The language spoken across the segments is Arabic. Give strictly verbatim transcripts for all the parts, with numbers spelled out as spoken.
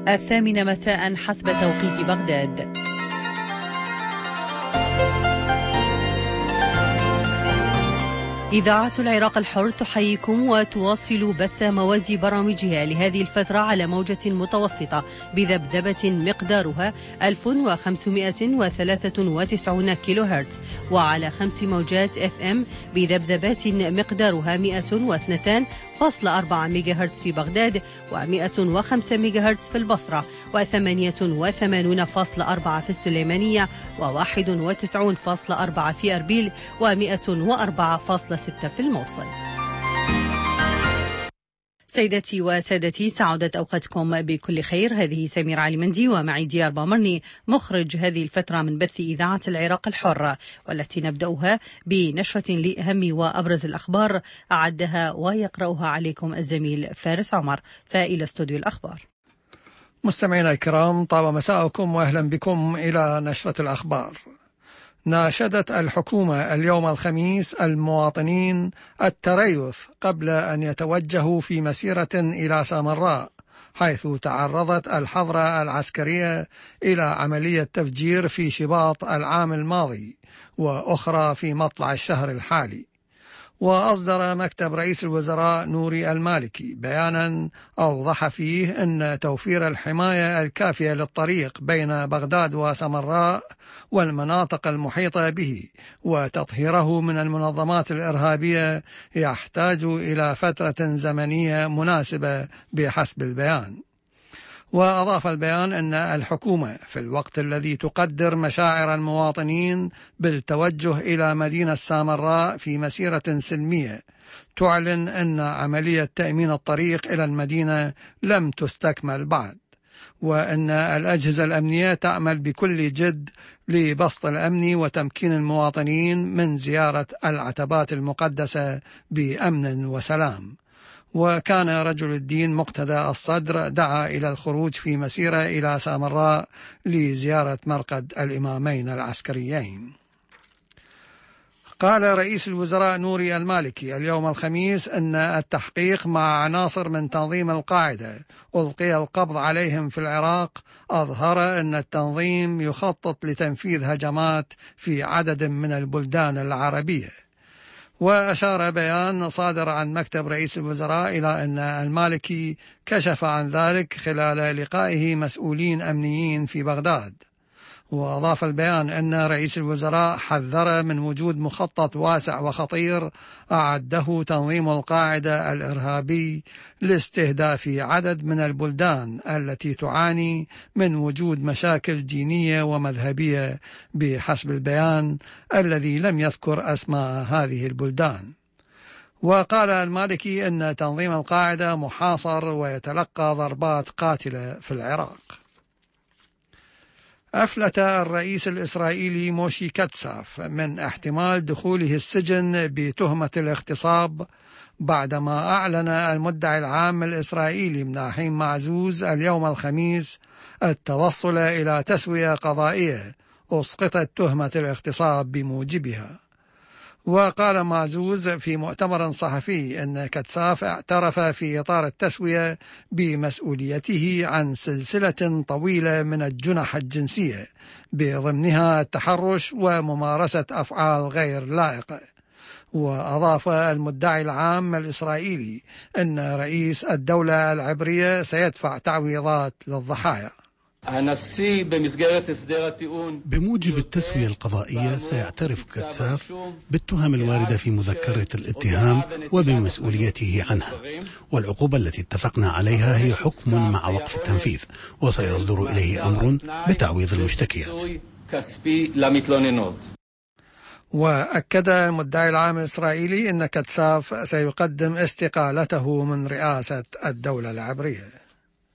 الثامنة مساء حسب توقيت بغداد. إذاعة العراق الحر تحييكم وتواصل بث مواد برامجها لهذه الفترة على موجة متوسطة بذبذبة مقدارها ألف وخمسمائة وثلاثة وتسعين كيلو هرتز، وعلى خمس موجات اف ام بذبذبات مقدارها مئة واثنين فاصلة أربعة ميجا هرتز في بغداد، ومئة وخمسة ميجا هرتز في البصرة، وثمانية وثمانين فاصلة أربعة في السليمانية، وواحد وتسعين فاصلة أربعة في أربيل، ومئة وأربعة فاصلة ستة في الموصل. سيدتي وسادتي، سعادت أوقاتكم بكل خير. هذه سمير علي مندي ومعي ديار بامرني مخرج هذه الفترة من بث إذاعة العراق الحر، والتي نبدأها بنشرة لأهم وأبرز الأخبار أعدها ويقرأها عليكم الزميل فارس عمر. فإلى استوديو الأخبار. مستمعينا الكرام، طاب مساءكم وأهلا بكم إلى نشرة الأخبار. ناشدت الحكومة اليوم الخميس المواطنين التريث قبل أن يتوجهوا في مسيرة إلى سامراء، حيث تعرضت الحضرة العسكرية إلى عملية تفجير في شباط العام الماضي وأخرى في مطلع الشهر الحالي. وأصدر مكتب رئيس الوزراء نوري المالكي بيانا أوضح فيه أن توفير الحماية الكافية للطريق بين بغداد وسامراء والمناطق المحيطة به وتطهيره من المنظمات الإرهابية يحتاج إلى فترة زمنية مناسبة بحسب البيان. وأضاف البيان أن الحكومة في الوقت الذي تقدر مشاعر المواطنين بالتوجه إلى مدينة سامراء في مسيرة سلمية، تعلن أن عملية تأمين الطريق إلى المدينة لم تستكمل بعد، وأن الأجهزة الأمنية تعمل بكل جد لبسط الأمن وتمكين المواطنين من زيارة العتبات المقدسة بأمن وسلام. وكان رجل الدين مقتدى الصدر دعا إلى الخروج في مسيرة إلى سامراء لزيارة مرقد الإمامين العسكريين. قال رئيس الوزراء نوري المالكي اليوم الخميس أن التحقيق مع عناصر من تنظيم القاعدة ألقي القبض عليهم في العراق أظهر أن التنظيم يخطط لتنفيذ هجمات في عدد من البلدان العربية. وأشار بيان صادر عن مكتب رئيس الوزراء إلى أن المالكي كشف عن ذلك خلال لقائه مسؤولين أمنيين في بغداد. وأضاف البيان أن رئيس الوزراء حذر من وجود مخطط واسع وخطير أعده تنظيم القاعدة الإرهابي لاستهداف عدد من البلدان التي تعاني من وجود مشاكل دينية ومذهبية بحسب البيان الذي لم يذكر أسماء هذه البلدان. وقال المالكي أن تنظيم القاعدة محاصر ويتلقى ضربات قاتلة في العراق. أفلت الرئيس الإسرائيلي موشي كاتساف من احتمال دخوله السجن بتهمة الاغتصاب بعدما أعلن المدعي العام الإسرائيلي مناحيم معزوز اليوم الخميس التوصل إلى تسوية قضائية أسقطت تهمة الاغتصاب بموجبها. وقال معزوز في مؤتمر صحفي أن كاتساف اعترف في إطار التسوية بمسؤوليته عن سلسلة طويلة من الجنح الجنسية بضمنها التحرش وممارسة أفعال غير لائقة. وأضاف المدعي العام الإسرائيلي أن رئيس الدولة العبرية سيدفع تعويضات للضحايا. بموجب التسوية القضائية سيعترف كاتساف بالتهم الواردة في مذكرة الاتهام وبمسؤوليته عنها، والعقوبة التي اتفقنا عليها هي حكم مع وقف التنفيذ، وسيصدر إليه أمر بتعويض المشتكيات. وأكد المدعي العام الإسرائيلي أن كاتساف سيقدم استقالته من رئاسة الدولة العبرية.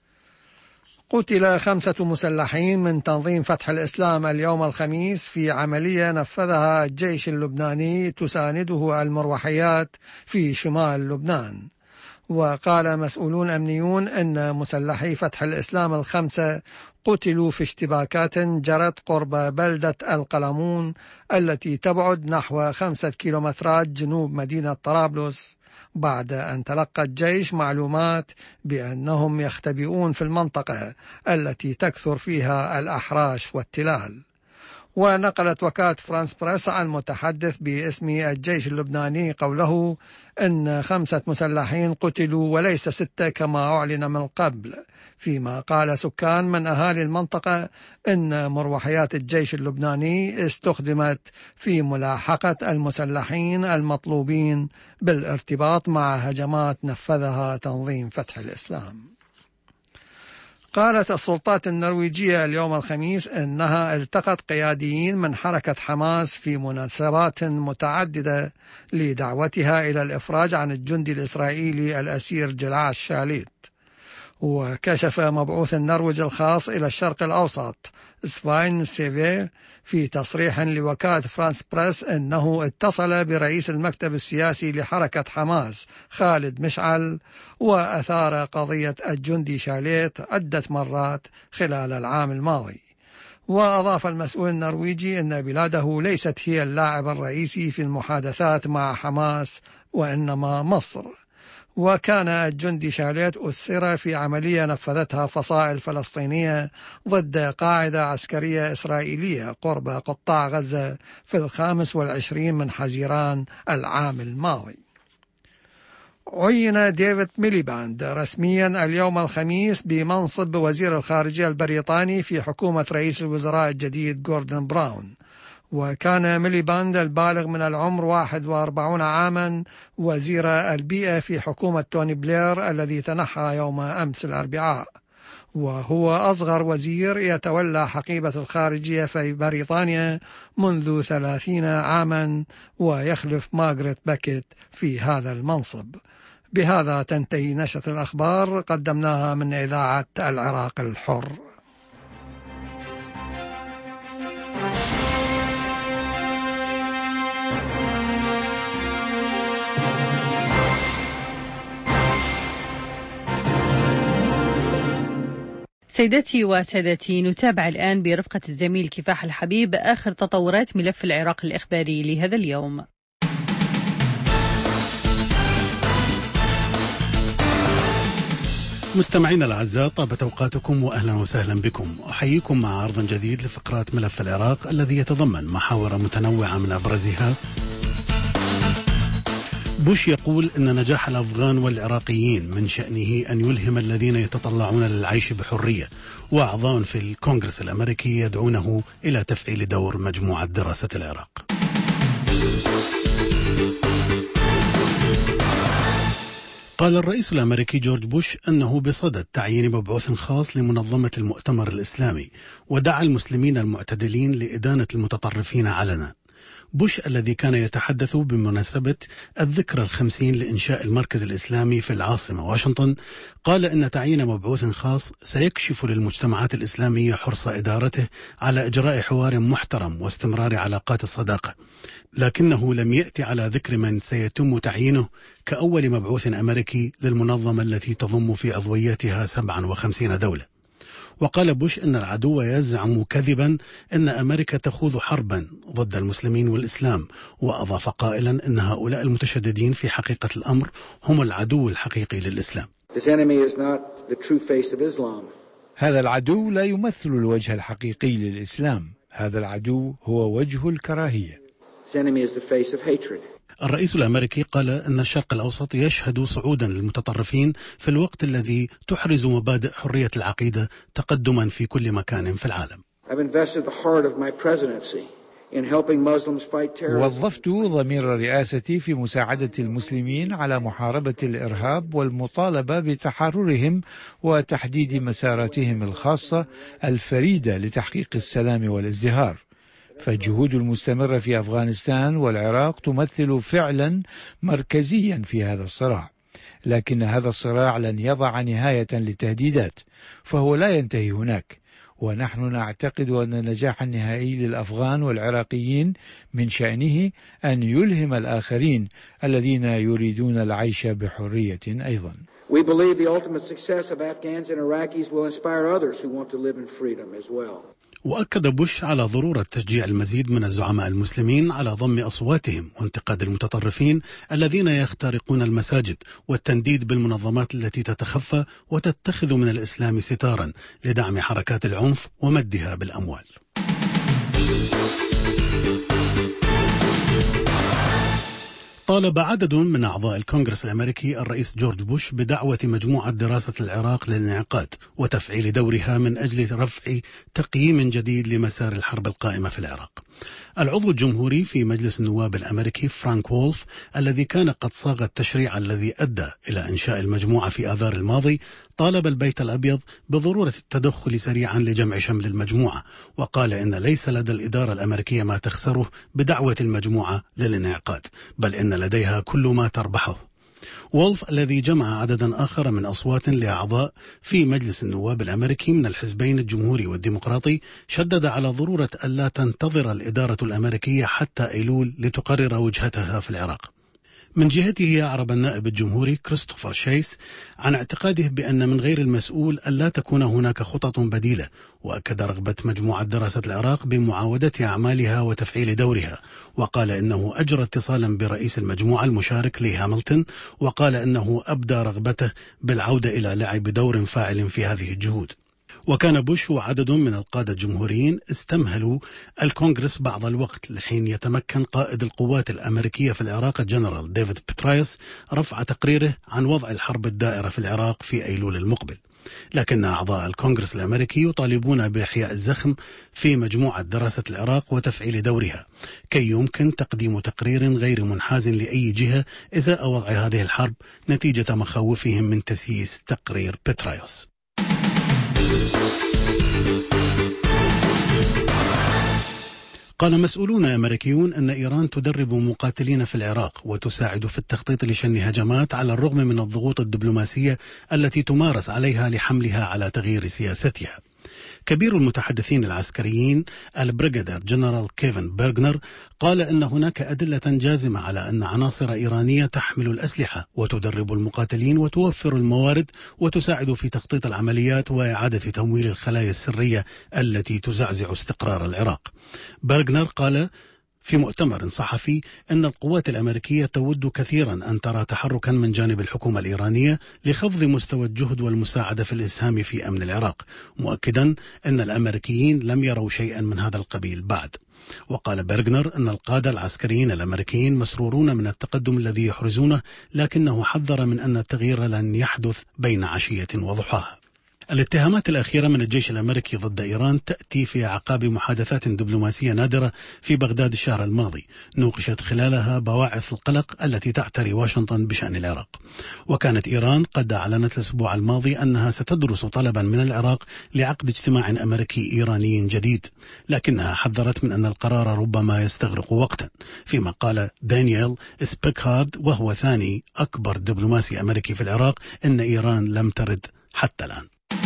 قتل خمسة مسلحين من تنظيم فتح الإسلام اليوم الخميس في عملية نفذها الجيش اللبناني تسانده المروحيات في شمال لبنان. وقال مسؤولون أمنيون أن مسلحي فتح الإسلام الخمسة قتلوا في اشتباكات جرت قرب بلدة القلمون التي تبعد نحو خمسة كيلومترات جنوب مدينة طرابلس بعد أن تلقى الجيش معلومات بأنهم يختبئون في المنطقة التي تكثر فيها الأحراش والتلال. ونقلت وكالة فرانس بريس عن متحدث باسم الجيش اللبناني قوله إن خمسة مسلحين قتلوا وليس ستة كما أعلن من قبل، فيما قال سكان من أهالي المنطقة إن مروحيات الجيش اللبناني استخدمت في ملاحقة المسلحين المطلوبين بالارتباط مع هجمات نفذها تنظيم فتح الإسلام. قالت السلطات النرويجية اليوم الخميس إنها التقت قياديين من حركة حماس في مناسبات متعددة لدعوتها إلى الإفراج عن الجندي الإسرائيلي الأسير جلعاش شاليت. وكشف مبعوث النرويج الخاص إلى الشرق الأوسط سفاين سيفي في تصريح لوكالة فرانس بريس أنه اتصل برئيس المكتب السياسي لحركة حماس خالد مشعل وأثار قضية الجندي شاليت عدة مرات خلال العام الماضي. وأضاف المسؤول النرويجي أن بلاده ليست هي اللاعب الرئيسي في المحادثات مع حماس وإنما مصر. وكان الجندي شاليت أسر في عملية نفذتها فصائل فلسطينية ضد قاعدة عسكرية إسرائيلية قرب قطاع غزة في الخامس والعشرين من حزيران العام الماضي. عين ديفيد ميليباند رسميا اليوم الخميس بمنصب وزير الخارجية البريطاني في حكومة رئيس الوزراء الجديد جوردن براون. وكان ميليباند البالغ من العمر واحد وأربعين عاما وزير البيئة في حكومة توني بلير الذي تنحى يوم أمس الأربعاء، وهو أصغر وزير يتولى حقيبة الخارجية في بريطانيا منذ ثلاثين عاما، ويخلف مارغريت باكيت في هذا المنصب. بهذا تنتهي نشرة الأخبار قدمناها من إذاعة العراق الحر. سيداتي وسادتي، نتابع الآن برفقة الزميل كفاح الحبيب آخر تطورات ملف العراق الإخباري لهذا اليوم. مستمعينا الأعزاء، طابت أوقاتكم وأهلا وسهلا بكم. أحييكم مع عرض جديد لفقرات ملف العراق الذي يتضمن محاور متنوعة من أبرزها: بوش يقول إن نجاح الأفغان والعراقيين من شأنه أن يلهم الذين يتطلعون للعيش بحرية، وأعضاء في الكونغرس الأمريكي يدعونه إلى تفعيل دور مجموعة دراسة العراق. قال الرئيس الأمريكي جورج بوش أنه بصدد تعيين مبعوث خاص لمنظمة المؤتمر الإسلامي، ودعا المسلمين المعتدلين لإدانة المتطرفين علنا. بوش الذي كان يتحدث بمناسبة الذكرى الخمسين لإنشاء المركز الإسلامي في العاصمة واشنطن قال إن تعيين مبعوث خاص سيكشف للمجتمعات الإسلامية حرص إدارته على إجراء حوار محترم واستمرار علاقات الصداقة، لكنه لم يأتي على ذكر من سيتم تعيينه كأول مبعوث أمريكي للمنظمة التي تضم في عضويتها سبعة وخمسين دولة. وقال بوش أن العدو يزعم كذبا أن أمريكا تخوض حربا ضد المسلمين والإسلام، وأضاف قائلا أن هؤلاء المتشددين في حقيقة الأمر هم العدو الحقيقي للإسلام. هذا العدو لا يمثل الوجه الحقيقي للإسلام، هذا العدو هو وجه الكراهية. الرئيس الأمريكي قال أن الشرق الأوسط يشهد صعودا للمتطرفين في الوقت الذي تحرز مبادئ حرية العقيدة تقدما في كل مكان في العالم. وظفت ضمير رئاستي في مساعدة المسلمين على محاربة الإرهاب والمطالبة بتحررهم وتحديد مساراتهم الخاصة الفريدة لتحقيق السلام والازدهار. فالجهود المستمرة في أفغانستان والعراق تمثل فعلا مركزيا في هذا الصراع، لكن هذا الصراع لن يضع نهاية للتهديدات، فهو لا ينتهي هناك. ونحن نعتقد أن النجاح النهائي للأفغان والعراقيين من شأنه أن يلهم الآخرين الذين يريدون العيش بحرية أيضا. We believe the ultimate success of Afghans and Iraqis will inspire others who want to live in freedom as well. وأكد بوش على ضرورة تشجيع المزيد من الزعماء المسلمين على ضم أصواتهم وانتقاد المتطرفين الذين يخترقون المساجد والتنديد بالمنظمات التي تتخفى وتتخذ من الإسلام ستارا لدعم حركات العنف ومدها بالأموال. طالب عدد من أعضاء الكونغرس الأمريكي الرئيس جورج بوش بدعوة مجموعة دراسة العراق للانعقاد وتفعيل دورها من أجل رفع تقييم جديد لمسار الحرب القائمة في العراق. العضو الجمهوري في مجلس النواب الأمريكي فرانك وولف الذي كان قد صاغ التشريع الذي أدى إلى إنشاء المجموعة في آذار الماضي طالب البيت الأبيض بضرورة التدخل سريعا لجمع شمل المجموعة، وقال إن ليس لدى الإدارة الأمريكية ما تخسره بدعوة المجموعة للانعقاد، بل إن لديها كل ما تربحه. وولف الذي جمع عددا آخر من أصوات لأعضاء في مجلس النواب الأمريكي من الحزبين الجمهوري والديمقراطي شدد على ضرورة ألا تنتظر الإدارة الأمريكية حتى أيلول لتقرر وجهتها في العراق. من جهته أعرب النائب الجمهوري كريستوفر شيس عن اعتقاده بأن من غير المسؤول ألا تكون هناك خطط بديلة، وأكد رغبة مجموعة دراسة العراق بمعاودة أعمالها وتفعيل دورها، وقال إنه أجرى اتصالا برئيس المجموعة المشارك لي هاملتون، وقال إنه أبدى رغبته بالعودة إلى لعب دور فاعل في هذه الجهود. وكان بوش وعدد من القادة الجمهوريين استمهلوا الكونغرس بعض الوقت لحين يتمكن قائد القوات الأمريكية في العراق الجنرال ديفيد بيترايس رفع تقريره عن وضع الحرب الدائرة في العراق في أيلول المقبل. لكن أعضاء الكونغرس الأمريكي يطالبون بإحياء الزخم في مجموعة دراسة العراق وتفعيل دورها كي يمكن تقديم تقرير غير منحاز لأي جهة إزاء وضع هذه الحرب نتيجة مخاوفهم من تسييس تقرير بيترايس. قال مسؤولون أمريكيون أن إيران تدرب مقاتلين في العراق وتساعد في التخطيط لشن هجمات على الرغم من الضغوط الدبلوماسية التي تمارس عليها لحملها على تغيير سياستها. كبير المتحدثين العسكريين البريغادير جنرال كيفن بيرغنر قال إن هناك أدلة جازمة على أن عناصر إيرانية تحمل الأسلحة وتدرب المقاتلين وتوفر الموارد وتساعد في تخطيط العمليات وإعادة تمويل الخلايا السرية التي تزعزع استقرار العراق. بيرغنر قال في مؤتمر صحفي أن القوات الأمريكية تود كثيرا أن ترى تحركا من جانب الحكومة الإيرانية لخفض مستوى الجهد والمساعدة في الإسهام في أمن العراق، مؤكدا أن الأمريكيين لم يروا شيئا من هذا القبيل بعد. وقال بيرغنر أن القادة العسكريين الأمريكيين مسرورون من التقدم الذي يحرزونه، لكنه حذر من أن التغيير لن يحدث بين عشية وضحاها. الاتهامات الأخيرة من الجيش الأمريكي ضد إيران تأتي في أعقاب محادثات دبلوماسية نادرة في بغداد الشهر الماضي نوقشت خلالها بواعث القلق التي تعتري واشنطن بشأن العراق. وكانت إيران قد أعلنت الأسبوع الماضي أنها ستدرس طلبا من العراق لعقد اجتماع أمريكي إيراني جديد، لكنها حذرت من أن القرار ربما يستغرق وقتا، فيما قال دانييل سبيكهارد وهو ثاني أكبر دبلوماسي أمريكي في العراق إن إيران لم ترد حتى الآن.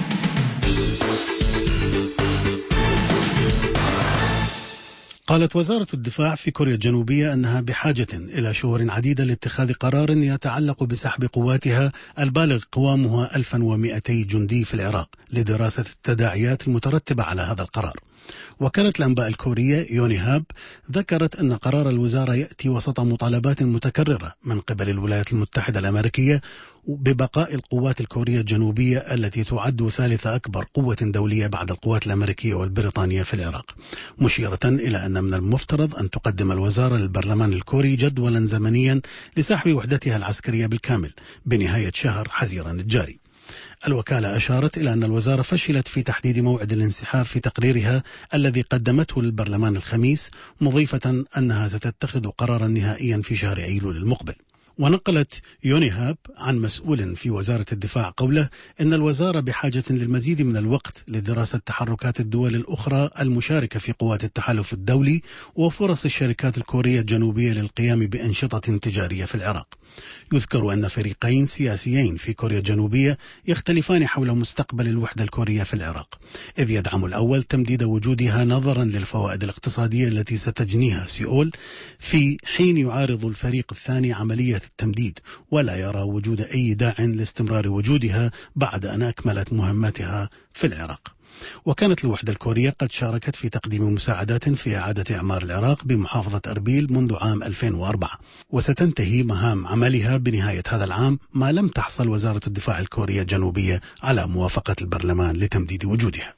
قالت وزارة الدفاع في كوريا الجنوبية أنها بحاجة إلى شهور عديدة لاتخاذ قرار يتعلق بسحب قواتها البالغ قوامها ألف ومئتي جندي في العراق لدراسة التداعيات المترتبة على هذا القرار. وكالة الأنباء الكورية يوني هاب ذكرت أن قرار الوزارة يأتي وسط مطالبات متكررة من قبل الولايات المتحدة الأمريكية ببقاء القوات الكورية الجنوبية التي تعد ثالث أكبر قوة دولية بعد القوات الأمريكية والبريطانية في العراق، مشيرة إلى أن من المفترض أن تقدم الوزارة للبرلمان الكوري جدولا زمنيا لسحب وحدتها العسكرية بالكامل بنهاية شهر حزيران الجاري. الوكالة أشارت إلى أن الوزارة فشلت في تحديد موعد الانسحاب في تقريرها الذي قدمته للبرلمان الخميس، مضيفة أنها ستتخذ قرارا نهائيا في شهر أيلول المقبل. ونقلت يونيهاب عن مسؤول في وزارة الدفاع قوله إن الوزارة بحاجة للمزيد من الوقت لدراسة تحركات الدول الأخرى المشاركة في قوات التحالف الدولي وفرص الشركات الكورية الجنوبية للقيام بأنشطة تجارية في العراق. يذكر أن فريقين سياسيين في كوريا الجنوبية يختلفان حول مستقبل الوحدة الكورية في العراق، إذ يدعم الأول تمديد وجودها نظرا للفوائد الاقتصادية التي ستجنيها سيول، في حين يعارض الفريق الثاني عملية التمديد ولا يرى وجود أي داع لاستمرار وجودها بعد أن أكملت مهمتها في العراق. وكانت الوحدة الكورية قد شاركت في تقديم مساعدات في إعادة إعمار العراق بمحافظة أربيل منذ عام ألفين وأربعة، وستنتهي مهام عملها بنهاية هذا العام ما لم تحصل وزارة الدفاع الكورية الجنوبية على موافقة البرلمان لتمديد وجودها.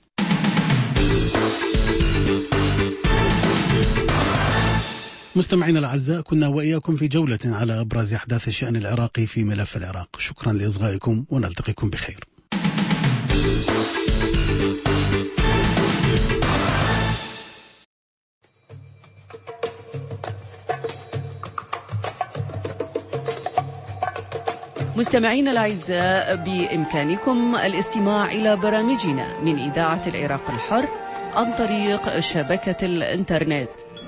مستمعينا الأعزاء، كنا وإياكم في جولة على أبرز أحداث الشأن العراقي في ملف العراق. شكرا لإصغائكم ونلتقيكم بخير. مستمعينا الأعزاء، بإمكانكم الاستماع إلى برامجنا من إذاعة العراق الحر عن طريق شبكة الإنترنت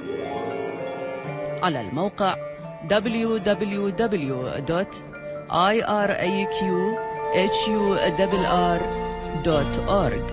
على الموقع دبليو دبليو دبليو دوت آي آر إيه كيو إتش يو آر آر دوت أورج.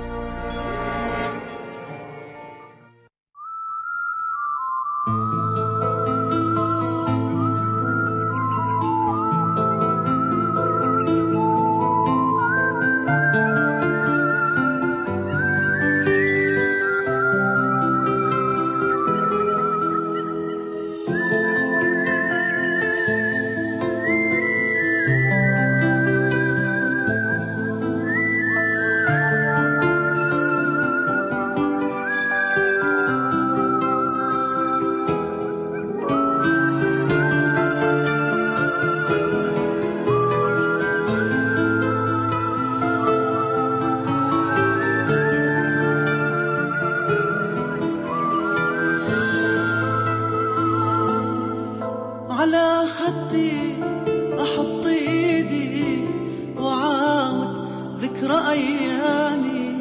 على خدي أحط إيدي وعاود ذكرى أيامي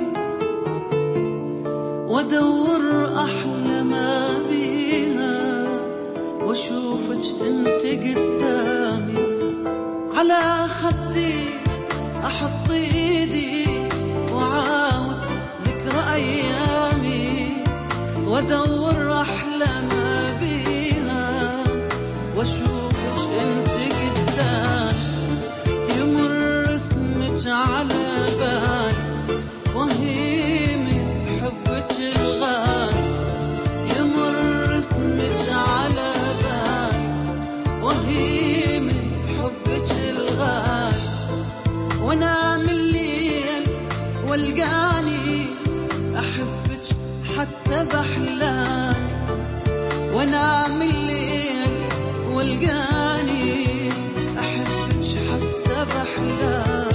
وأدور أحلى ما بيها وأشوفك أنت قدامي. على خدي أحط إيدي وعاود ذكرى أيامي وأدور أحلى ما بيها واشوفك انت قدام. يمر اسمك على بالي وهيمي بحبك الغالي. يمر اسمك على بالي وهيمي بحبك الغالي. وانا من الليل والقاني احبك حتى بحلامي. وانا من الليل والقاني أحبك حتى بحلامي.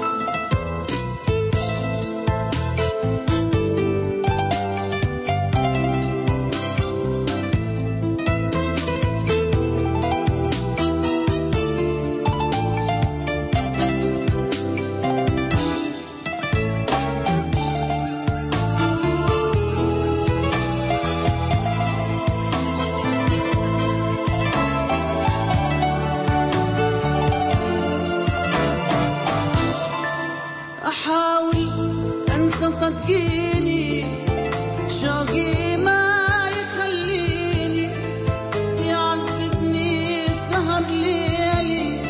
صدقيني شوقي ما يخليني يعذبني سهر ليلي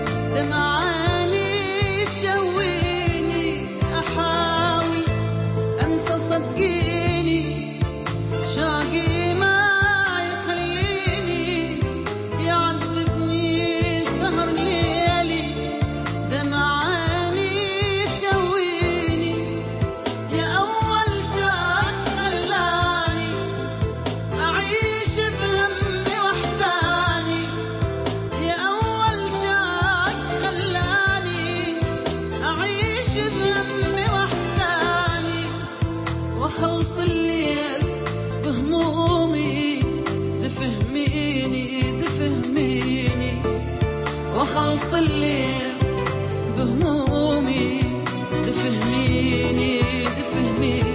دمعاني تجويني. أحاول أنسى صدقيني شوقي ما يخليني يعذبني سهر ليلي دمعاني تجويني. وخلص الليل بهمومي تفهميني تفهميني. وخلص الليل بهمومي تفهميني تفهميني.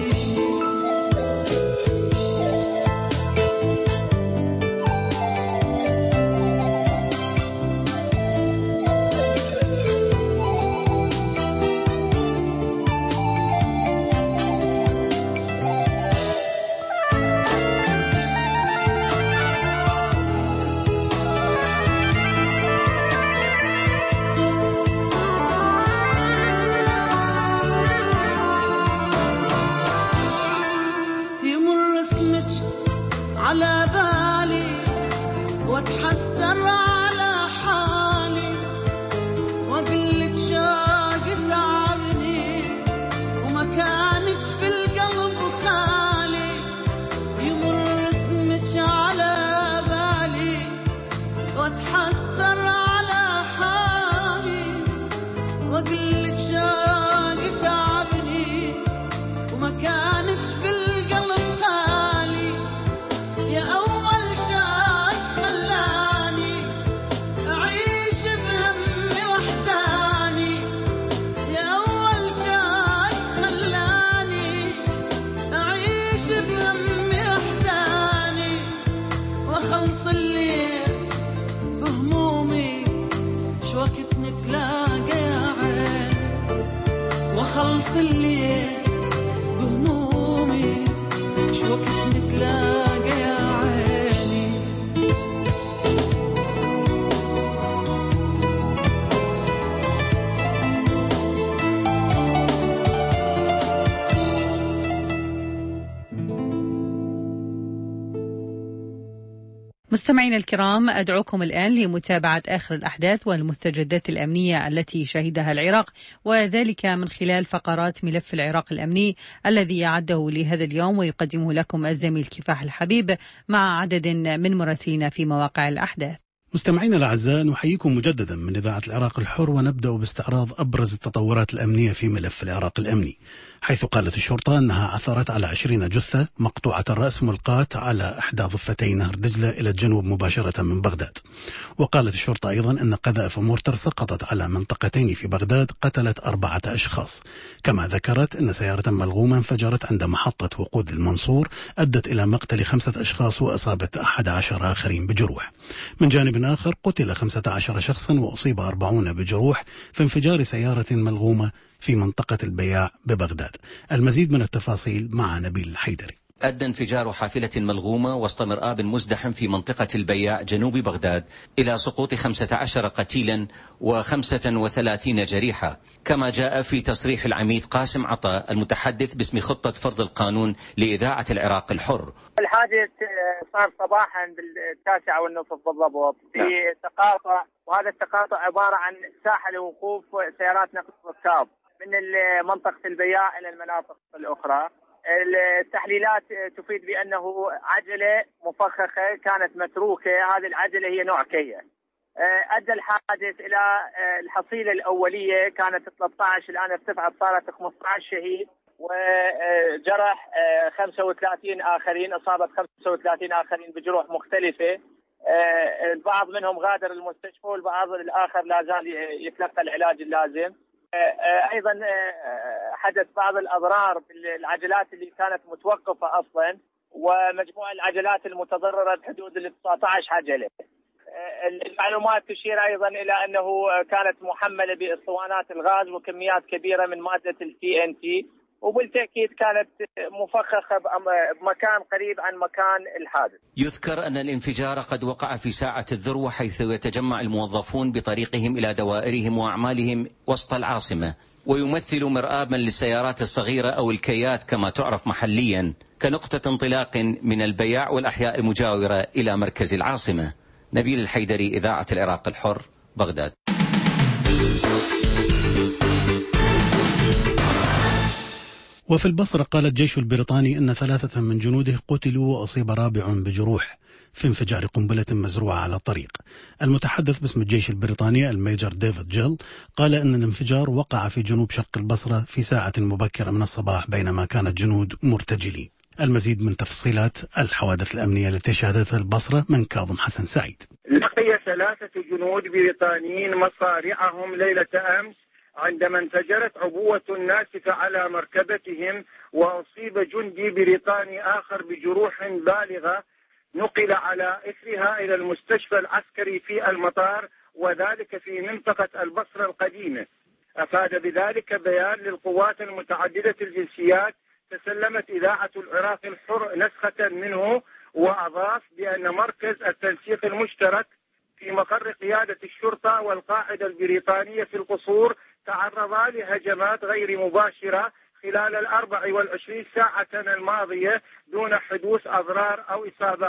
واقلك شاق تعبني وما كانش بالقلب خالي يمر اسمك على بالي واتحسر على حالي واقلك شاق تعبني وما كانش بالقلب خالي يا أول شاق خلاني أعيش بهمي وأحزاني يا أول شاق خلاني أعيش بهمي وأحزاني وأخلص الليل بهمومي شو وقت نتلاقى يا عين وأخلص الليل بهمومي شو وقت نتلاقى يا عيني مستمعينا الكرام، أدعوكم الآن لمتابعة آخر الأحداث والمستجدات الأمنية التي شهدها العراق، وذلك من خلال فقرات ملف العراق الأمني الذي أعده لهذا اليوم ويقدمه لكم الزميل كفاح الحبيب مع عدد من مراسلين في مواقع الأحداث. مستمعينا الأعزاء، نحييكم مجددا من إذاعة العراق الحر، ونبدأ باستعراض أبرز التطورات الأمنية في ملف العراق الأمني، حيث قالت الشرطة أنها عثرت على عشرين جثة مقطوعة الرأس ملقاة على إحدى ضفتي نهر دجلة إلى الجنوب مباشرة من بغداد. وقالت الشرطة أيضا أن قذائف مورتر سقطت على منطقتين في بغداد قتلت أربعة أشخاص. كما ذكرت أن سيارة ملغومة انفجرت عند محطة وقود المنصور أدت إلى مقتل خمسة أشخاص وأصابت أحد عشر آخرين بجروح. من جانب آخر قتل خمسة عشر شخصا وأصيب أربعون بجروح في انفجار سيارة ملغومة في منطقة البياع ببغداد. المزيد من التفاصيل مع نبيل الحيدري. أدى انفجار حافلة ملغومة وسط مرآب مزدحم في منطقة البياع جنوب بغداد إلى سقوط خمسة عشر قتيلا وخمسة وثلاثين جريحة، كما جاء في تصريح العميد قاسم عطا المتحدث باسم خطة فرض القانون لإذاعة العراق الحر. الحادث صار صباحا بالتاسعة والنصف بالضبط في تقاطع، وهذا التقاطع عبارة عن ساحة لوقوف سيارات نقل الركاب من منطقة البياع إلى المناطق الأخرى. التحليلات تفيد بأنه عجلة مفخخة كانت متروكة، هذه العجلة هي نوع كيا. أدى الحادث إلى الحصيلة الأولية كانت ثلاثة عشر، الآن ارتفعت صارت خمسة عشر شهيد، وجرح خمسة وثلاثين آخرين، أصابت خمسة وثلاثين آخرين بجروح مختلفة. البعض منهم غادر المستشفى والبعض الآخر لا زال يتلقى العلاج اللازم. أيضا حدث بعض الأضرار بالعجلات اللي كانت متوقفة أصلا، ومجموع العجلات المتضررة بحدود ال تسعة عشر عجلة. المعلومات تشير أيضا إلى أنه كانت محملة بأسطوانات الغاز وكميات كبيرة من مادة التي إن تي، وبالتأكيد كانت مفخخة بمكان قريب عن مكان الحادث. يذكر أن الانفجار قد وقع في ساعة الذروة، حيث يتجمع الموظفون بطريقهم إلى دوائرهم وأعمالهم وسط العاصمة، ويمثل مرآبا للسيارات الصغيرة أو الكيات كما تعرف محليا، كنقطة انطلاق من البياع والأحياء المجاورة إلى مركز العاصمة. نبيل الحيدري، إذاعة العراق الحر، بغداد. وفي البصرة قال الجيش البريطاني أن ثلاثة من جنوده قتلوا وأصيب رابع بجروح في انفجار قنبلة مزروعة على الطريق. المتحدث باسم الجيش البريطاني الميجر ديفيد جيل قال أن الانفجار وقع في جنوب شرق البصرة في ساعة مبكرة من الصباح بينما كان الجنود مرتجلين. المزيد من تفصيلات الحوادث الأمنية التي شهدتها البصرة من كاظم حسن سعيد. لقي ثلاثة جنود بريطانيين مصارعهم ليلة أمس عندما انفجرت عبوة ناسفة على مركبتهم، وأصيب جندي بريطاني آخر بجروح بالغة، نقل على إثرها إلى المستشفى العسكري في المطار، وذلك في منطقة البصرة القديمة. أفاد بذلك بيان للقوات المتعددة الجنسيات تسلمت إذاعة العراق الحر نسخة منه، وأضاف بأن مركز التنسيق المشترك في مقر قيادة الشرطة والقاعدة البريطانية في القصور تعرضا لهجمات غير مباشرة خلال الأربع والعشرين ساعة الماضية دون حدوث أضرار أو إصابات.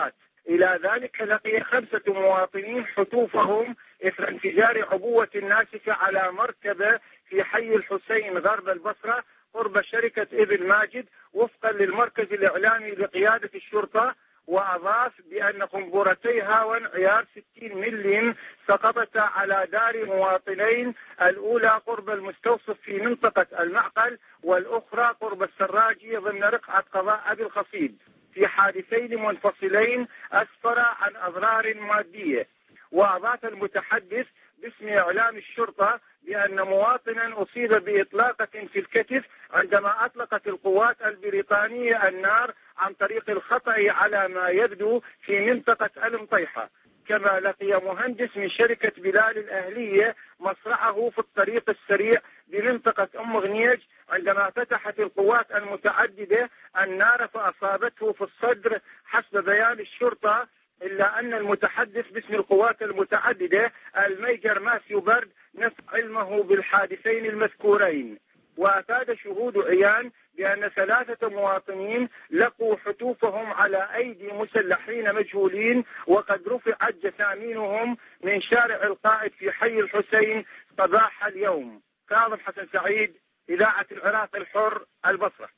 إلى ذلك لقي خمسة مواطنين حتوفهم إثر انفجار عبوة ناسفة على مركبة في حي الحسين غرب البصرة قرب شركة ابن ماجد وفقا للمركز الإعلامي لقيادة الشرطة. وأضاف بأن قنبلتي هاون عيار ستين ملم سقطتا على دار مواطنين، الأولى قرب المستوصف في منطقة المعقل والأخرى قرب السراجي ضمن رقعة قضاء أبي الخصيب، في حادثين منفصلين أسفر عن أضرار مادية. وأضاف المتحدث باسم إعلام الشرطة بأن مواطنا أصيب بإطلاقة في الكتف عندما أطلقت القوات البريطانية النار عن طريق الخطأ على ما يبدو في منطقة المطيحة. كما لقي مهندس من شركة بلال الأهلية مصرعه في الطريق السريع بمنطقة أم غنيج عندما فتحت القوات المتعددة النار فأصابته في الصدر حسب بيان الشرطة، إلا أن المتحدث باسم القوات المتعددة الميجر ماثيو برد نفى علمه بالحادثين المذكورين. وأفاد شهود عيان بأن ثلاثة مواطنين لقوا حتوفهم على أيدي مسلحين مجهولين، وقد رفعت جثامينهم من شارع القائد في حي الحسين صباح اليوم. كاظم حسن سعيد، إذاعة العراق الحر، البصرة.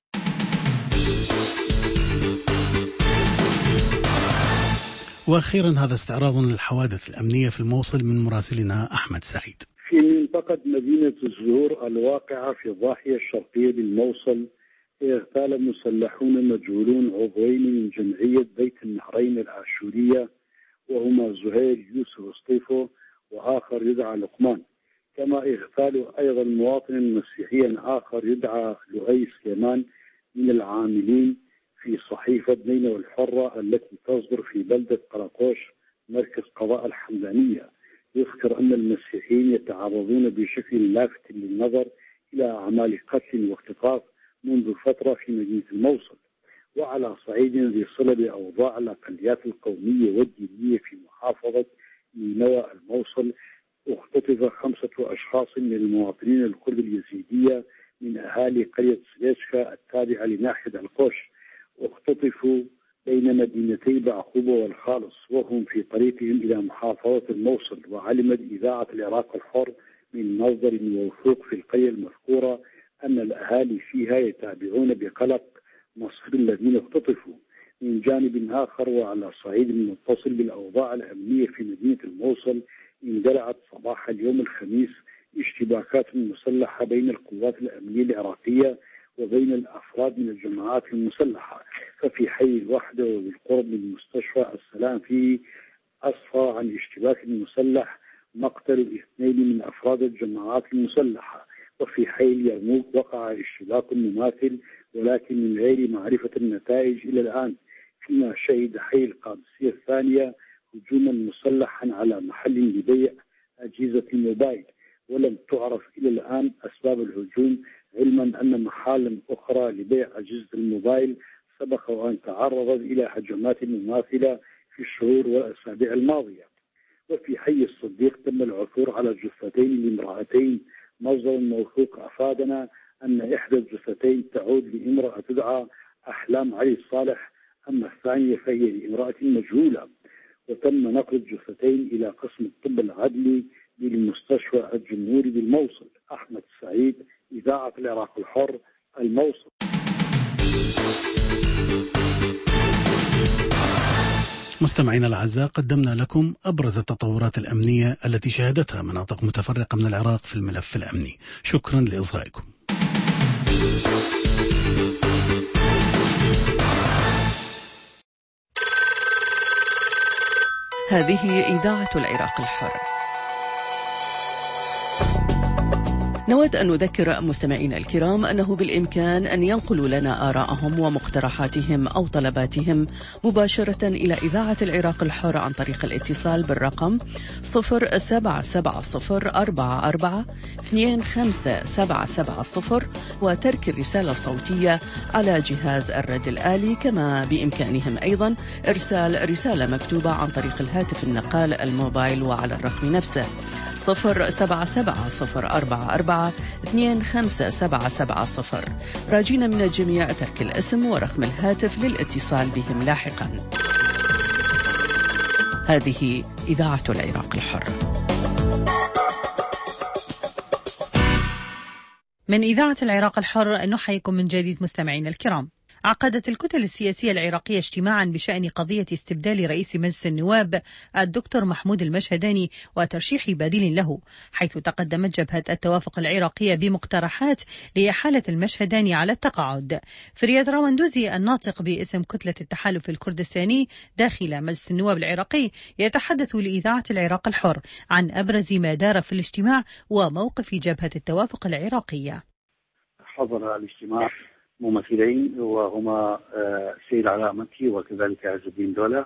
وأخيرا هذا استعراض للحوادث الأمنية في الموصل من مراسلنا أحمد سعيد. في منطقة مدينة الزهور الواقعة في الضاحية الشرقية للموصل اغتال مسلحون مجهولون عضوين من جمعية بيت النهرين الآشورية، وهما زهير يوسف سطيفو وآخر يدعى لقمان. كما اغتالوا أيضا مواطنا مسيحيا آخر يدعى لؤي سليمان من العاملين في صحيفة نينوى الحرة التي تصدر في بلدة قراقوش مركز قضاء الحمدانية. يذكر أن المسيحيين يتعرضون بشكل لافت للنظر إلى أعمال قتل واختطاف منذ فترة في مدينة الموصل. وعلى صعيد ذي صلة بأوضاع الأقليات القومية والدينية في محافظة نينوى الموصل، اختطف خمسة أشخاص من المواطنين الكرد اليزيدية من أهالي قرية سليشكا التابعة لناحية القوش، اختطفوا بين مدينتي بعقوبة والخالص وهم في طريقهم إلى محافظة الموصل. وعلمت إذاعة العراق الحر من مصدر موثوق في القرية المذكورة أن الأهالي فيها يتابعون بقلق مصير الذين اختطفوا. من جانب آخر وعلى صعيد متصل بالأوضاع الأمنية في مدينة الموصل، اندلعت صباح اليوم الخميس اشتباكات مسلحة بين القوات الأمنية العراقية وبين الأفراد من الجماعات المسلحة. ففي حي الوحدة وبالقرب من مستشفى السلام في أسفر عن اشتباك مسلح مقتل اثنين من أفراد الجماعات المسلحة. وفي حي اليرموك وقع اشتباك مماثل ولكن من غير معرفة النتائج إلى الآن. فيما شهد حي القادسية الثانية هجوما مسلحا على محل لبيع أجهزة الموبايل، ولم تعرف إلى الآن أسباب الهجوم، علما أن محالا أخرى لبيع أجهزة الموبايل سبق وأن تعرضت إلى هجمات مماثلة في الشهور والأسابيع الماضية. وفي حي الصديق تم العثور على جثتين لامرأتين. مصدر موثوق أفادنا أن إحدى الجثتين تعود لامرأة تدعى أحلام علي صالح، أما الثانية فهي لامرأة مجهولة. وتم نقل الجثتين إلى قسم الطب العدلي بالمستشفى الجمهوري بالموصل. أحمد سعيد، إذاعة العراق الحر، الموصل. مستمعينا الأعزاء، قدمنا لكم أبرز التطورات الأمنية التي شهدتها مناطق متفرقة من العراق في الملف الأمني. شكرا لإصغائكم. هذه إذاعة العراق الحر. نود أن نذكر مستمعينا الكرام أنه بالإمكان أن ينقلوا لنا آراءهم ومقترحاتهم أو طلباتهم مباشرة إلى إذاعة العراق الحر عن طريق الاتصال بالرقم صفر سبعة سبعة صفر أربعة أربعة اثنين خمسة سبعة سبعة صفر وترك الرسالة الصوتية على جهاز الرد الآلي. كما بإمكانهم أيضا إرسال رسالة مكتوبة عن طريق الهاتف النقال الموبايل وعلى الرقم نفسه صفر سبعة سبعة صفر أربعة أربعة اثنين خمسة سبعة سبعة صفر. راجين من الجميع ترك الاسم ورقم الهاتف للاتصال بهم لاحقا. هذه إذاعة العراق الحر. من إذاعة العراق الحر نحييكم من جديد مستمعينا الكرام. عقدت الكتل السياسية العراقية اجتماعا بشأن قضية استبدال رئيس مجلس النواب الدكتور محمود المشهداني وترشيح بديل له، حيث تقدمت جبهة التوافق العراقية بمقترحات لإحالة المشهداني على التقاعد. فرياد راوندوزي الناطق باسم كتلة التحالف الكردستاني داخل مجلس النواب العراقي يتحدث لإذاعة العراق الحر عن أبرز ما دار في الاجتماع وموقف جبهة التوافق العراقية. حضر الاجتماع ممثلين وهما السيد علاء مكي وكذلك عز الدين دولة،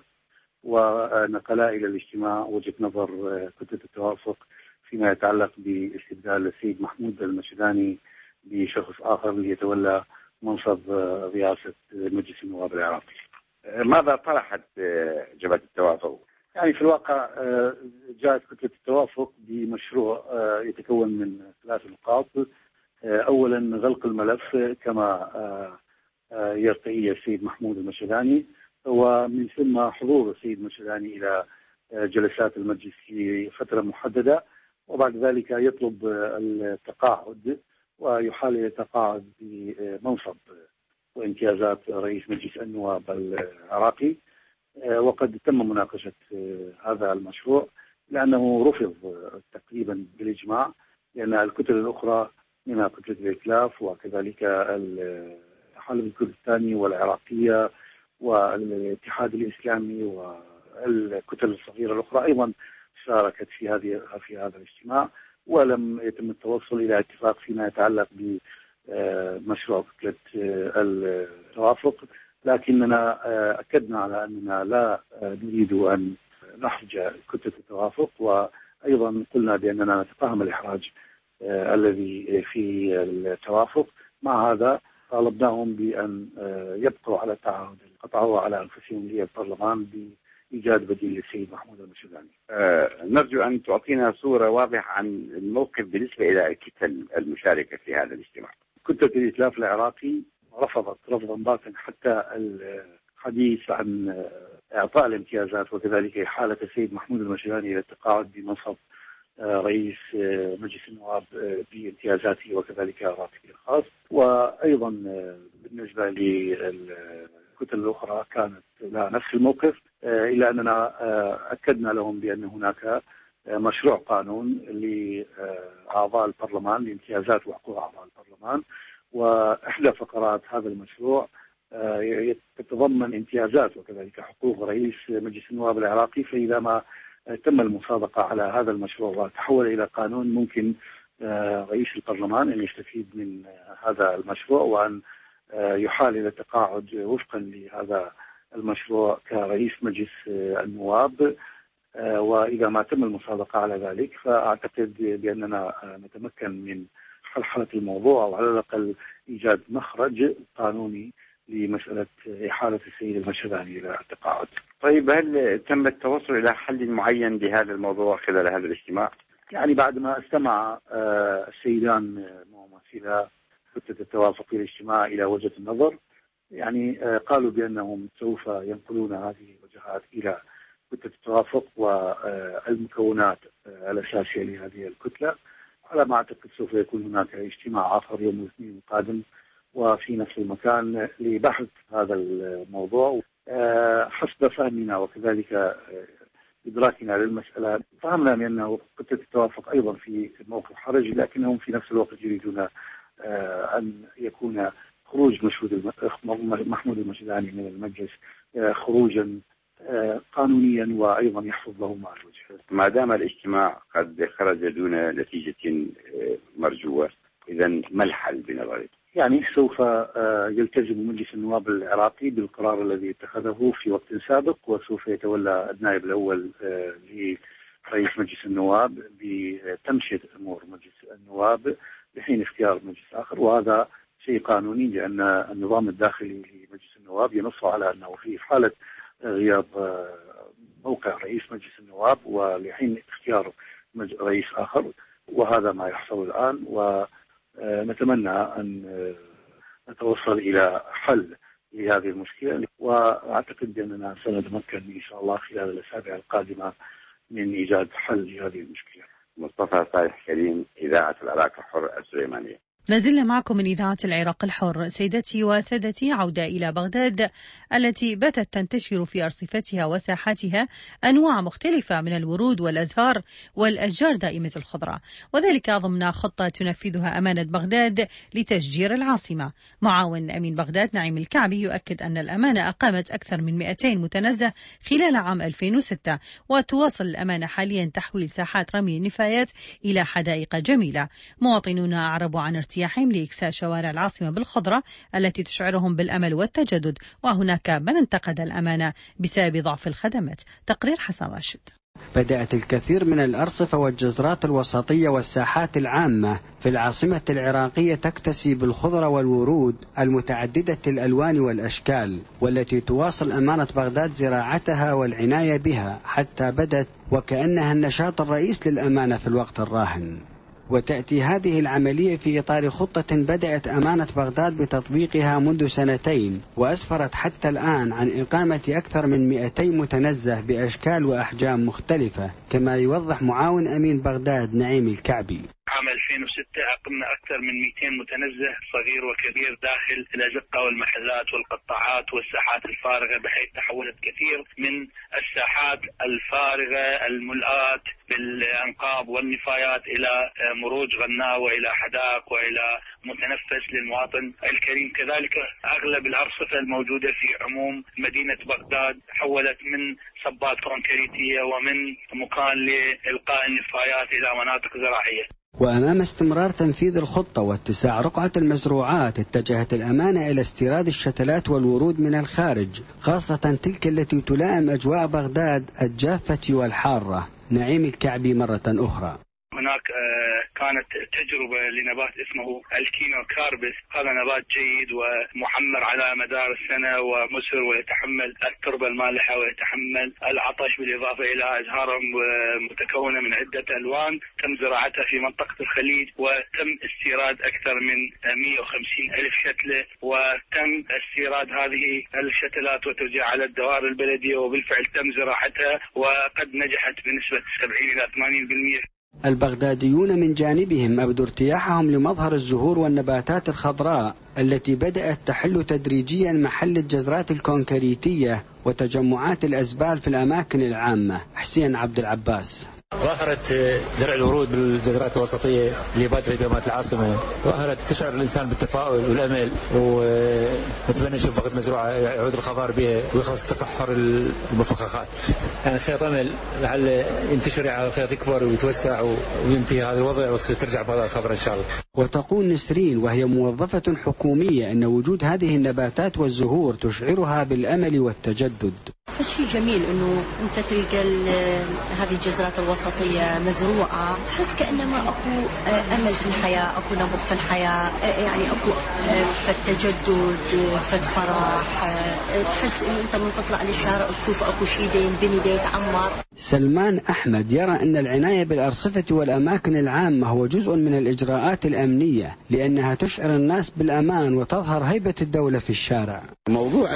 ونقلا إلى الاجتماع وجهة نظر كتلة التوافق فيما يتعلق باستبدال السيد محمود المشهداني بشخص آخر ليتولى منصب رئاسة مجلس النواب العراقي. ماذا طرحت جبهة التوافق؟ يعني في الواقع جاءت كتلة التوافق بمشروع يتكون من ثلاث نقاط. أولا غلق الملف كما يرتئي السيد محمود المشهداني، ومن ثم حضور السيد المشهداني إلى جلسات المجلس في فترة محددة، وبعد ذلك يطلب التقاعد ويحال إلى التقاعد بمنصب وامتيازات رئيس مجلس النواب العراقي. وقد تم مناقشة هذا المشروع لأنه رفض تقريبا بالإجماع، لأن الكتل الأخرى منها كتلة الائتلاف وكذلك التحالف الكردستاني والعراقية والاتحاد الإسلامي والكتل الصغيرة الأخرى أيضا شاركت في هذه في هذا الاجتماع، ولم يتم التوصل إلى اتفاق فيما يتعلق بمشروع كتلة التوافق. لكننا أكدنا على أننا لا نريد أن نحرج كتلة التوافق، وأيضا قلنا بأننا نتفهم الإحراج آه الذي في التوافق. مع هذا طالبناهم بأن آه يبقوا على التعهد قطعوا على أنفسهم للبرلمان بإيجاد بديل للسيد محمود المشهداني. آه نرجو أن تعطينا صورة واضحة عن الموقف بالنسبة إلى الكتل المشاركة في هذا الاجتماع. كتلة الائتلاف العراقي رفضت رفضا باتا حتى الحديث عن إعطاء الامتيازات وكذلك إحالة السيد محمود المشهداني إلى التقاعد بمنصب رئيس مجلس النواب بامتيازاته وكذلك راتبه الخاص. وأيضا بالنسبة للكتل الأخرى كانت لها نفس الموقف، إلا أننا أكدنا لهم بأن هناك مشروع قانون لأعضاء البرلمان لامتيازات وحقوق أعضاء البرلمان، وإحدى فقرات هذا المشروع تتضمن امتيازات وكذلك حقوق رئيس مجلس النواب العراقي. فإذا ما تم المصادقة على هذا المشروع وتحول إلى قانون، ممكن رئيس البرلمان أن يستفيد من هذا المشروع وأن يحال إلى التقاعد وفقا لهذا المشروع كرئيس مجلس النواب. وإذا ما تم المصادقة على ذلك فأعتقد بأننا نتمكن من حلحلة الموضوع، أو على الأقل إيجاد مخرج قانوني لمسألة إحالة السيد المشهداني إلى التقاعد. طيب، هل تم التوصل إلى حل معين لهذا الموضوع خلال هذا الاجتماع؟ يعني بعد ما استمع السيدان ممثلا كتلة التوافق في الاجتماع إلى وجهة النظر، يعني قالوا بأنهم سوف ينقلون هذه الوجهات إلى كتلة التوافق والمكونات الأساسية لهذه الكتلة. على ما أعتقد سوف يكون هناك اجتماع آخر يوم الاثنين القادم وفي نفس المكان لبحث هذا الموضوع. حسب فهمنا وكذلك إدراكنا للمسألة، فهمنا بأنه كتلة التوافق أيضا في موقف حرج، لكنهم في نفس الوقت يريدون أن يكون خروج محمود المشهداني من المجلس خروجا قانونيا وأيضا يحفظ له مع الوجه. ما دام الاجتماع قد خرج دون نتيجة مرجوة، إذا ما الحل بنظرك؟ يعني سوف يلتزم مجلس النواب العراقي بالقرار الذي اتخذه في وقت سابق، وسوف يتولى النائب الأول لرئيس مجلس النواب بتمشية أمور مجلس النواب لحين اختيار مجلس آخر. وهذا شيء قانوني، لأن النظام الداخلي لمجلس النواب ينص على أنه في حالة غياب موقع رئيس مجلس النواب ولحين اختيار رئيس آخر، وهذا ما يحصل الآن. ونتمنى أن نتوصل إلى حل لهذه المشكلة، وأعتقد أننا سنتمكن إن شاء الله خلال الأسابيع القادمة من إيجاد حل لهذه المشكلة. مصطفى صالح كريم، إذاعة العراق الحر السليمانية. ما زلنا معكم من إذاعة العراق الحر. سيدتي وسادتي، عودة إلى بغداد التي باتت تنتشر في أرصفتها وساحاتها أنواع مختلفة من الورود والأزهار والأشجار دائمة الخضرة، وذلك ضمن خطة تنفذها أمانة بغداد لتشجير العاصمة. معاون أمين بغداد نعيم الكعبي يؤكد أن الأمانة أقامت أكثر من مئتين متنزه خلال عام ألفين وستة، وتواصل الأمانة حاليا تحويل ساحات رمي النفايات إلى حدائق جميلة. مواطنون أعربوا عن ارتياحهم لإكساء شوارع العاصمة بالخضرة التي تشعرهم بالأمل والتجدد، وهناك من انتقد الأمانة بسبب ضعف الخدمات. تقرير حسن راشد. بدأت الكثير من الأرصفة والجزرات الوسطية والساحات العامة في العاصمة العراقية تكتسي بالخضرة والورود المتعددة الألوان والأشكال، والتي تواصل أمانة بغداد زراعتها والعناية بها حتى بدت وكأنها النشاط الرئيس للأمانة في الوقت الراهن. وتأتي هذه العملية في إطار خطة بدأت أمانة بغداد بتطبيقها منذ سنتين، وأسفرت حتى الآن عن إقامة أكثر من مئتي متنزه بأشكال وأحجام مختلفة، كما يوضح معاون أمين بغداد نعيم الكعبي. عام ألفين وستة أقمنا أكثر من مئتين متنزه صغير وكبير داخل الأزقة والمحلات والقطاعات والساحات الفارغة، بحيث تحولت كثير من الساحات الفارغة الملآت بالأنقاض والنفايات إلى مروج غناء وإلى حدائق وإلى متنفس للمواطن الكريم. كذلك أغلب الأرصفة الموجودة في عموم مدينة بغداد تحولت من صبات كونكريتية ومن مكان لإلقاء النفايات إلى مناطق زراعية. وأمام استمرار تنفيذ الخطة واتساع رقعة المزروعات، اتجهت الأمانة إلى استيراد الشتلات والورود من الخارج، خاصة تلك التي تلائم أجواء بغداد الجافة والحارة. نعيم الكعبي مرة أخرى. هناك كانت تجربة لنبات اسمه الكينو كاربس، هذا نبات جيد ومحمر على مدار السنة ومسر ويتحمل التربة المالحة ويتحمل العطش، بالإضافة إلى أزهار متكونة من عدة ألوان. تم زراعتها في منطقة الخليج وتم استيراد أكثر من مئة وخمسين ألف شتلة، وتم استيراد هذه الشتلات وتوزيعها على الدوائر البلدية، وبالفعل تم زراعتها وقد نجحت بنسبة سبعين إلى ثمانين بالمئة. البغداديون من جانبهم أبدوا ارتياحهم لمظهر الزهور والنباتات الخضراء التي بدأت تحل تدريجيا محل الجزرات الكونكريتية وتجمعات الأزبال في الأماكن العامة. حسين عبد العباس. ظاهرة زرع الورود بالجزرات الوسطية اللي بات في بيمات العاصمة ظاهرة تشعر الإنسان بالتفاؤل والأمل، ونتمنى نشوف بغداد مزروعة يعود الخضار بها ويخلص تصحر المفخخات. يعني خيط أمل لعل ينتشر على الخيط يكبر ويتوسع وينتهي هذا الوضع وترجع بغداد خضراء إن شاء الله. وتقول نسرين وهي موظفة حكومية أن وجود هذه النباتات والزهور تشعرها بالأمل والتجدد. فشي جميل انه انت تلقى هذه الجزرات الوسطيه مزروعه، تحس كانما اكو امل في الحياه، اكو نبض في الحياه، يعني اكو فالتجدد فالفرح، تحس انه انت من تطلع للشارع وتشوف اكو شيء ينبني يتعمر. سلمان أحمد يرى أن العناية بالأرصفة والأماكن العامة هو جزء من الإجراءات الأمنية، لأنها تشعر الناس بالأمان وتظهر هيبة الدولة في الشارع. موضوع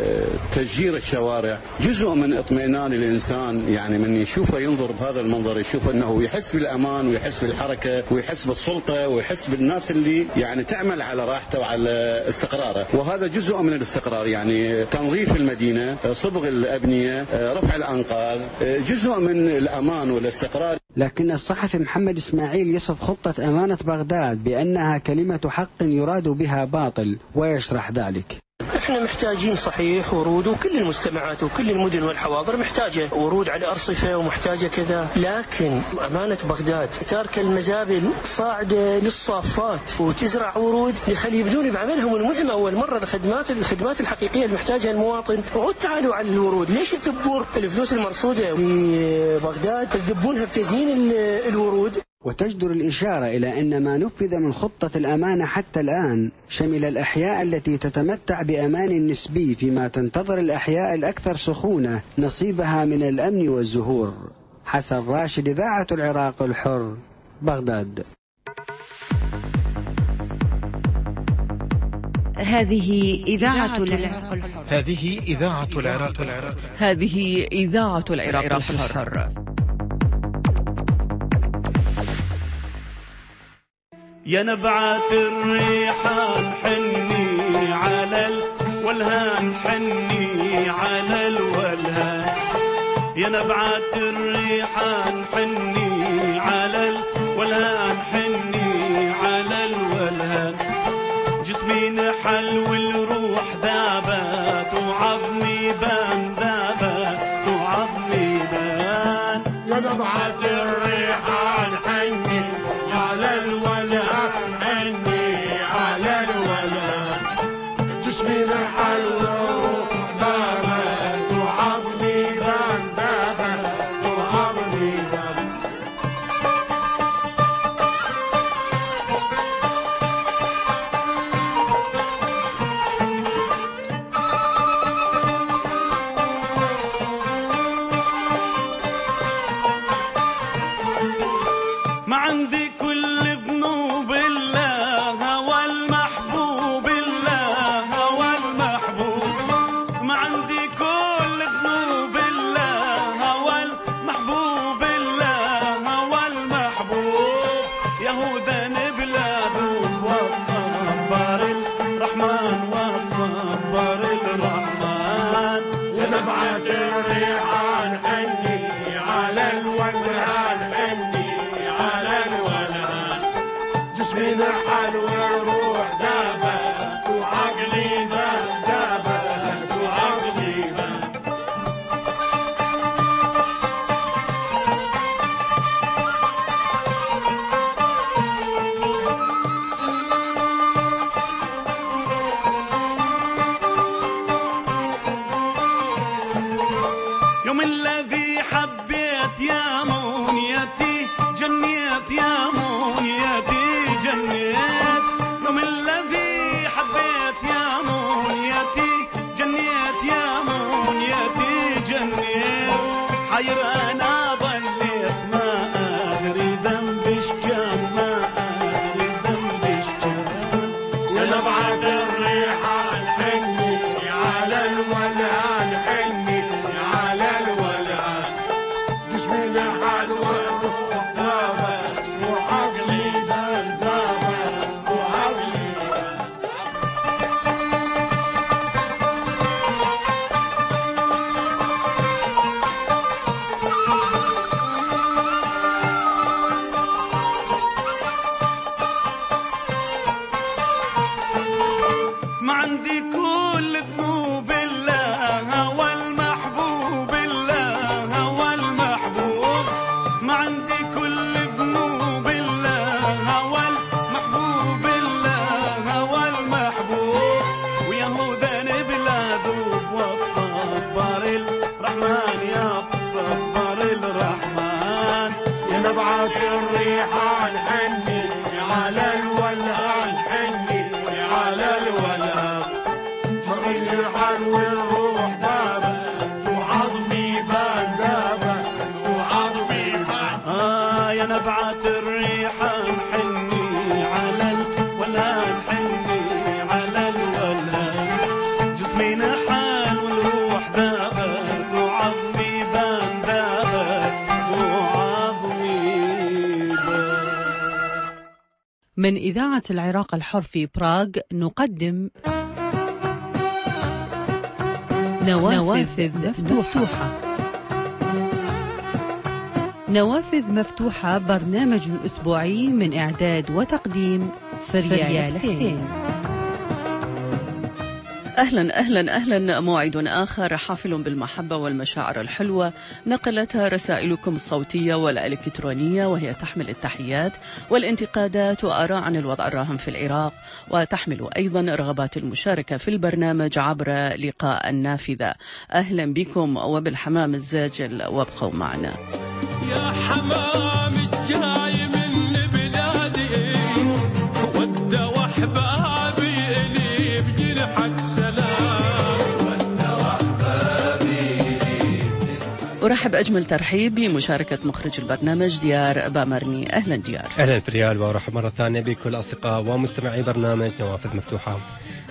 تشجير الشوارع جزء من اطمئنان الإنسان، يعني من يشوفه ينظر بهذا المنظر يشوف أنه يحس بالأمان ويحس بالحركة ويحس بالسلطة ويحس بالناس اللي يعني تعمل على راحته وعلى استقراره، وهذا جزء من الاستقرار. يعني تنظيف المدينة، صبغ الأبنية، رفع الأنقاض، جزء من الأمان والاستقرار. لكن الصحفي محمد إسماعيل يصف خطة أمانة بغداد بأنها كلمة حق يراد بها باطل، ويشرح ذلك. احنا محتاجين صحيح ورود، وكل المجتمعات وكل المدن والحواضر محتاجة ورود على أرصفة ومحتاجة كذا، لكن أمانة بغداد تارك المزابل صاعدة للصافات وتزرع ورود لخلي يبدون بعملهم المهم أول مرة الخدمات الخدمات الحقيقية اللي محتاجها المواطن. وعود تعالوا على الورود، ليش تذبون الفلوس المرصودة في بغداد تذبونها بتزيين الورود؟ وتجدر الإشارة إلى أن ما نفذ من خطة الأمانة حتى الآن شمل الأحياء التي تتمتع بأمان نسبي، فيما تنتظر الأحياء الأكثر سخونة نصيبها من الأمن والزهور. حسن راشد، إذاعة العراق الحر، بغداد. هذه إذاعة العراق الحر. هذه إذاعة العراق الحر. هذه إذاعة العراق الحر. يا نبعة الريحان حني على الولهان، حني على الولهان. يا نبعة الريحان حني على الولهان، حني على الولهان. جسمي نحل والروح ذابت وعظمي بان، ذابت وعظمي بان. يا نبعة الريحان حني على الولهان، حني على الولهان. جسمي نحل والروح ذابت وعظمي بان، ذابت وعظمي بان. ما عندي كل ذنوب الله، هوى المحبوب الله، هوى المحبوب. ما عندي كل ذنوب الله، هوى المحبوب الله، هوى المحبوب. يهودا بلاذوب وتصبر الرحمن، وتصبر الرحمن. يا نبعة الريحان حني على الولهان، حني على الولهان. جسمي نحل والروح ذابت وعقلي ذاب، ذابت وعقلي ذاب. يوم الذي حبيت يا منيتي جنيت، يا منيتي جنيت. يوم الذي حبيت يا منيتي جنيت، يا منيتي جنيت. حير انا ظليت ما ادري ذنبي شجان، ما ادري ذنبي شجان. يا نبعة الريحان حني على الولهان، حني على الولهان. جسمي نحل والروح ذابت وعقلي ذاب، ذابت وعقلي ذاب. ما عندي كل ذنوب الله، هوى المحبوب الله، هوى المحبوب. ما عندي كل ذنوب الله، هوى المحبوب الله، هوى المحبوب. ويهودا بلا ذوب وتصبر الرحمن، يا تصبر الرحمن. يا نبعة الريحان حني على الولهان، حني على الولهان. جسمي نحل والروح ذابت وعظمي بان، ذابت وعظمي بان. آه يا نبعة الريحان حني على الولهان، حني على الولهان. جسمي نحل والروح ذابت وعظمي بان، ذابت وعظمي بان. من إذاعة العراق الحر في براغ نقدم نوافذ مفتوحة. نوافذ مفتوحة برنامج أسبوعي من إعداد وتقديم فريال حسين. أهلا أهلا أهلا. موعد آخر حافل بالمحبة والمشاعر الحلوة نقلتها رسائلكم الصوتية والإلكترونية، وهي تحمل التحيات والانتقادات وآراء عن الوضع الراهن في العراق، وتحمل أيضا رغبات المشاركة في البرنامج عبر لقاء النافذة. أهلا بكم وبالحمام الزاجل، وابقوا معنا. يا حمام الجاي من بلادي ود وحبابي إلي بجنحك سلام، ود وحبابي. أرحب أجمل ترحيب بمشاركة مخرج البرنامج ديار بامرني. أهلا ديار. أهلا فريال، وأرحب مرة ثانية بكل أصدقاء ومستمعي برنامج نوافذ مفتوحة.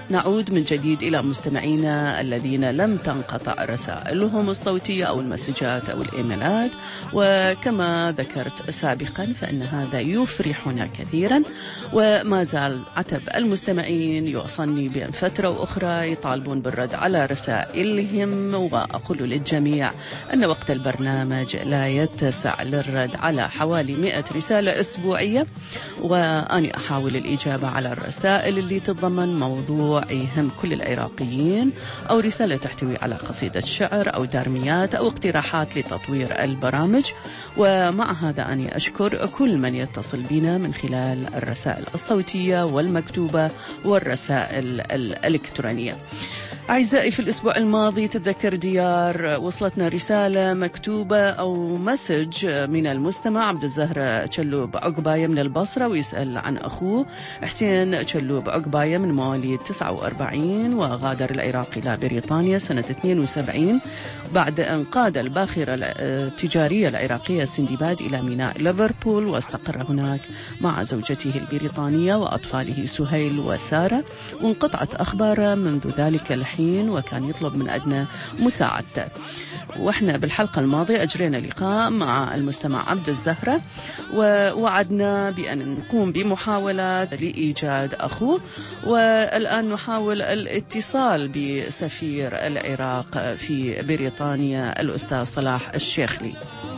نعود من جديد إلى مستمعينا الذين لم تنقطع رسائلهم الصوتية أو المسجات أو الإيميلات، وكما ذكرت سابقا فإن هذا يفرحنا كثيرا، وما زال عتب المستمعين يوصلني بين فترة وأخرى يطالبون بالرد على رسائلهم، وأقول للجميع أن وقت البرنامج لا يتسع للرد على حوالي مئة رسالة أسبوعية، وأنا أحاول الإجابة على الرسائل اللي تتضمن موضوع يهم كل العراقيين، أو رسالة تحتوي على قصيدة شعر أو دارميات أو اقتراحات لتطوير البرامج. ومع هذا أنا أشكر كل من يتصل بنا من خلال الرسائل الصوتية والمكتوبة والرسائل الإلكترونية. أعزائي، في الأسبوع الماضي تتذكر ديار وصلتنا رسالة مكتوبة أو مسج من المستمع عبد الزهر تشلوب عقباية من البصرة، ويسأل عن أخوه حسين تشلوب عقباية من مواليد تسعة وأربعين، وغادر العراق إلى بريطانيا سنة اثنين وسبعين بعد أن قاد الباخرة التجارية العراقية سندباد إلى ميناء ليفربول، واستقر هناك مع زوجته البريطانية وأطفاله سهيل وسارة، وانقطعت أخباره منذ ذلك الحين، وكان يطلب من أدنى مساعدته. وإحنا بالحلقة الماضية أجرينا لقاء مع المستمع عبد الزهرة، ووعدنا بأن نقوم بمحاولات لإيجاد أخوه، والآن نحاول الاتصال بسفير العراق في بريطانيا الأستاذ صلاح الشيخلي.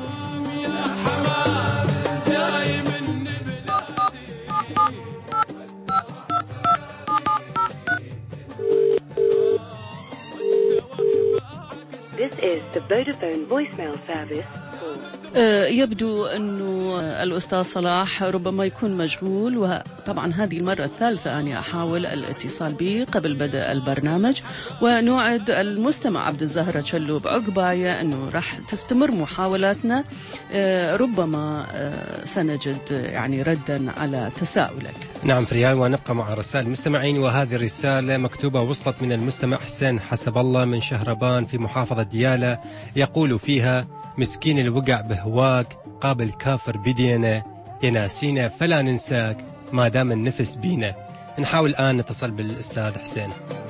This is the Vodafone voicemail service. يبدو أنه الأستاذ صلاح ربما يكون مشغول، وطبعا هذه المرة الثالثة أنا أحاول الاتصال به قبل بدء البرنامج، ونوعد المستمع عبد الزهرة تشلوب عقباية أنه راح تستمر محاولاتنا، ربما سنجد يعني ردا على تساؤلك. نعم فريال، ونبقى مع رسائل المستمعين، وهذه الرسالة مكتوبة وصلت من المستمع حسين حسب الله من شهربان في محافظة ديالى، يقول فيها: مسكين الوقع بهواك قابل كافر بدينا، يناسينا فلا ننساك ما دام النفس بينا. نحاول الآن نتصل بالأستاذ حسين.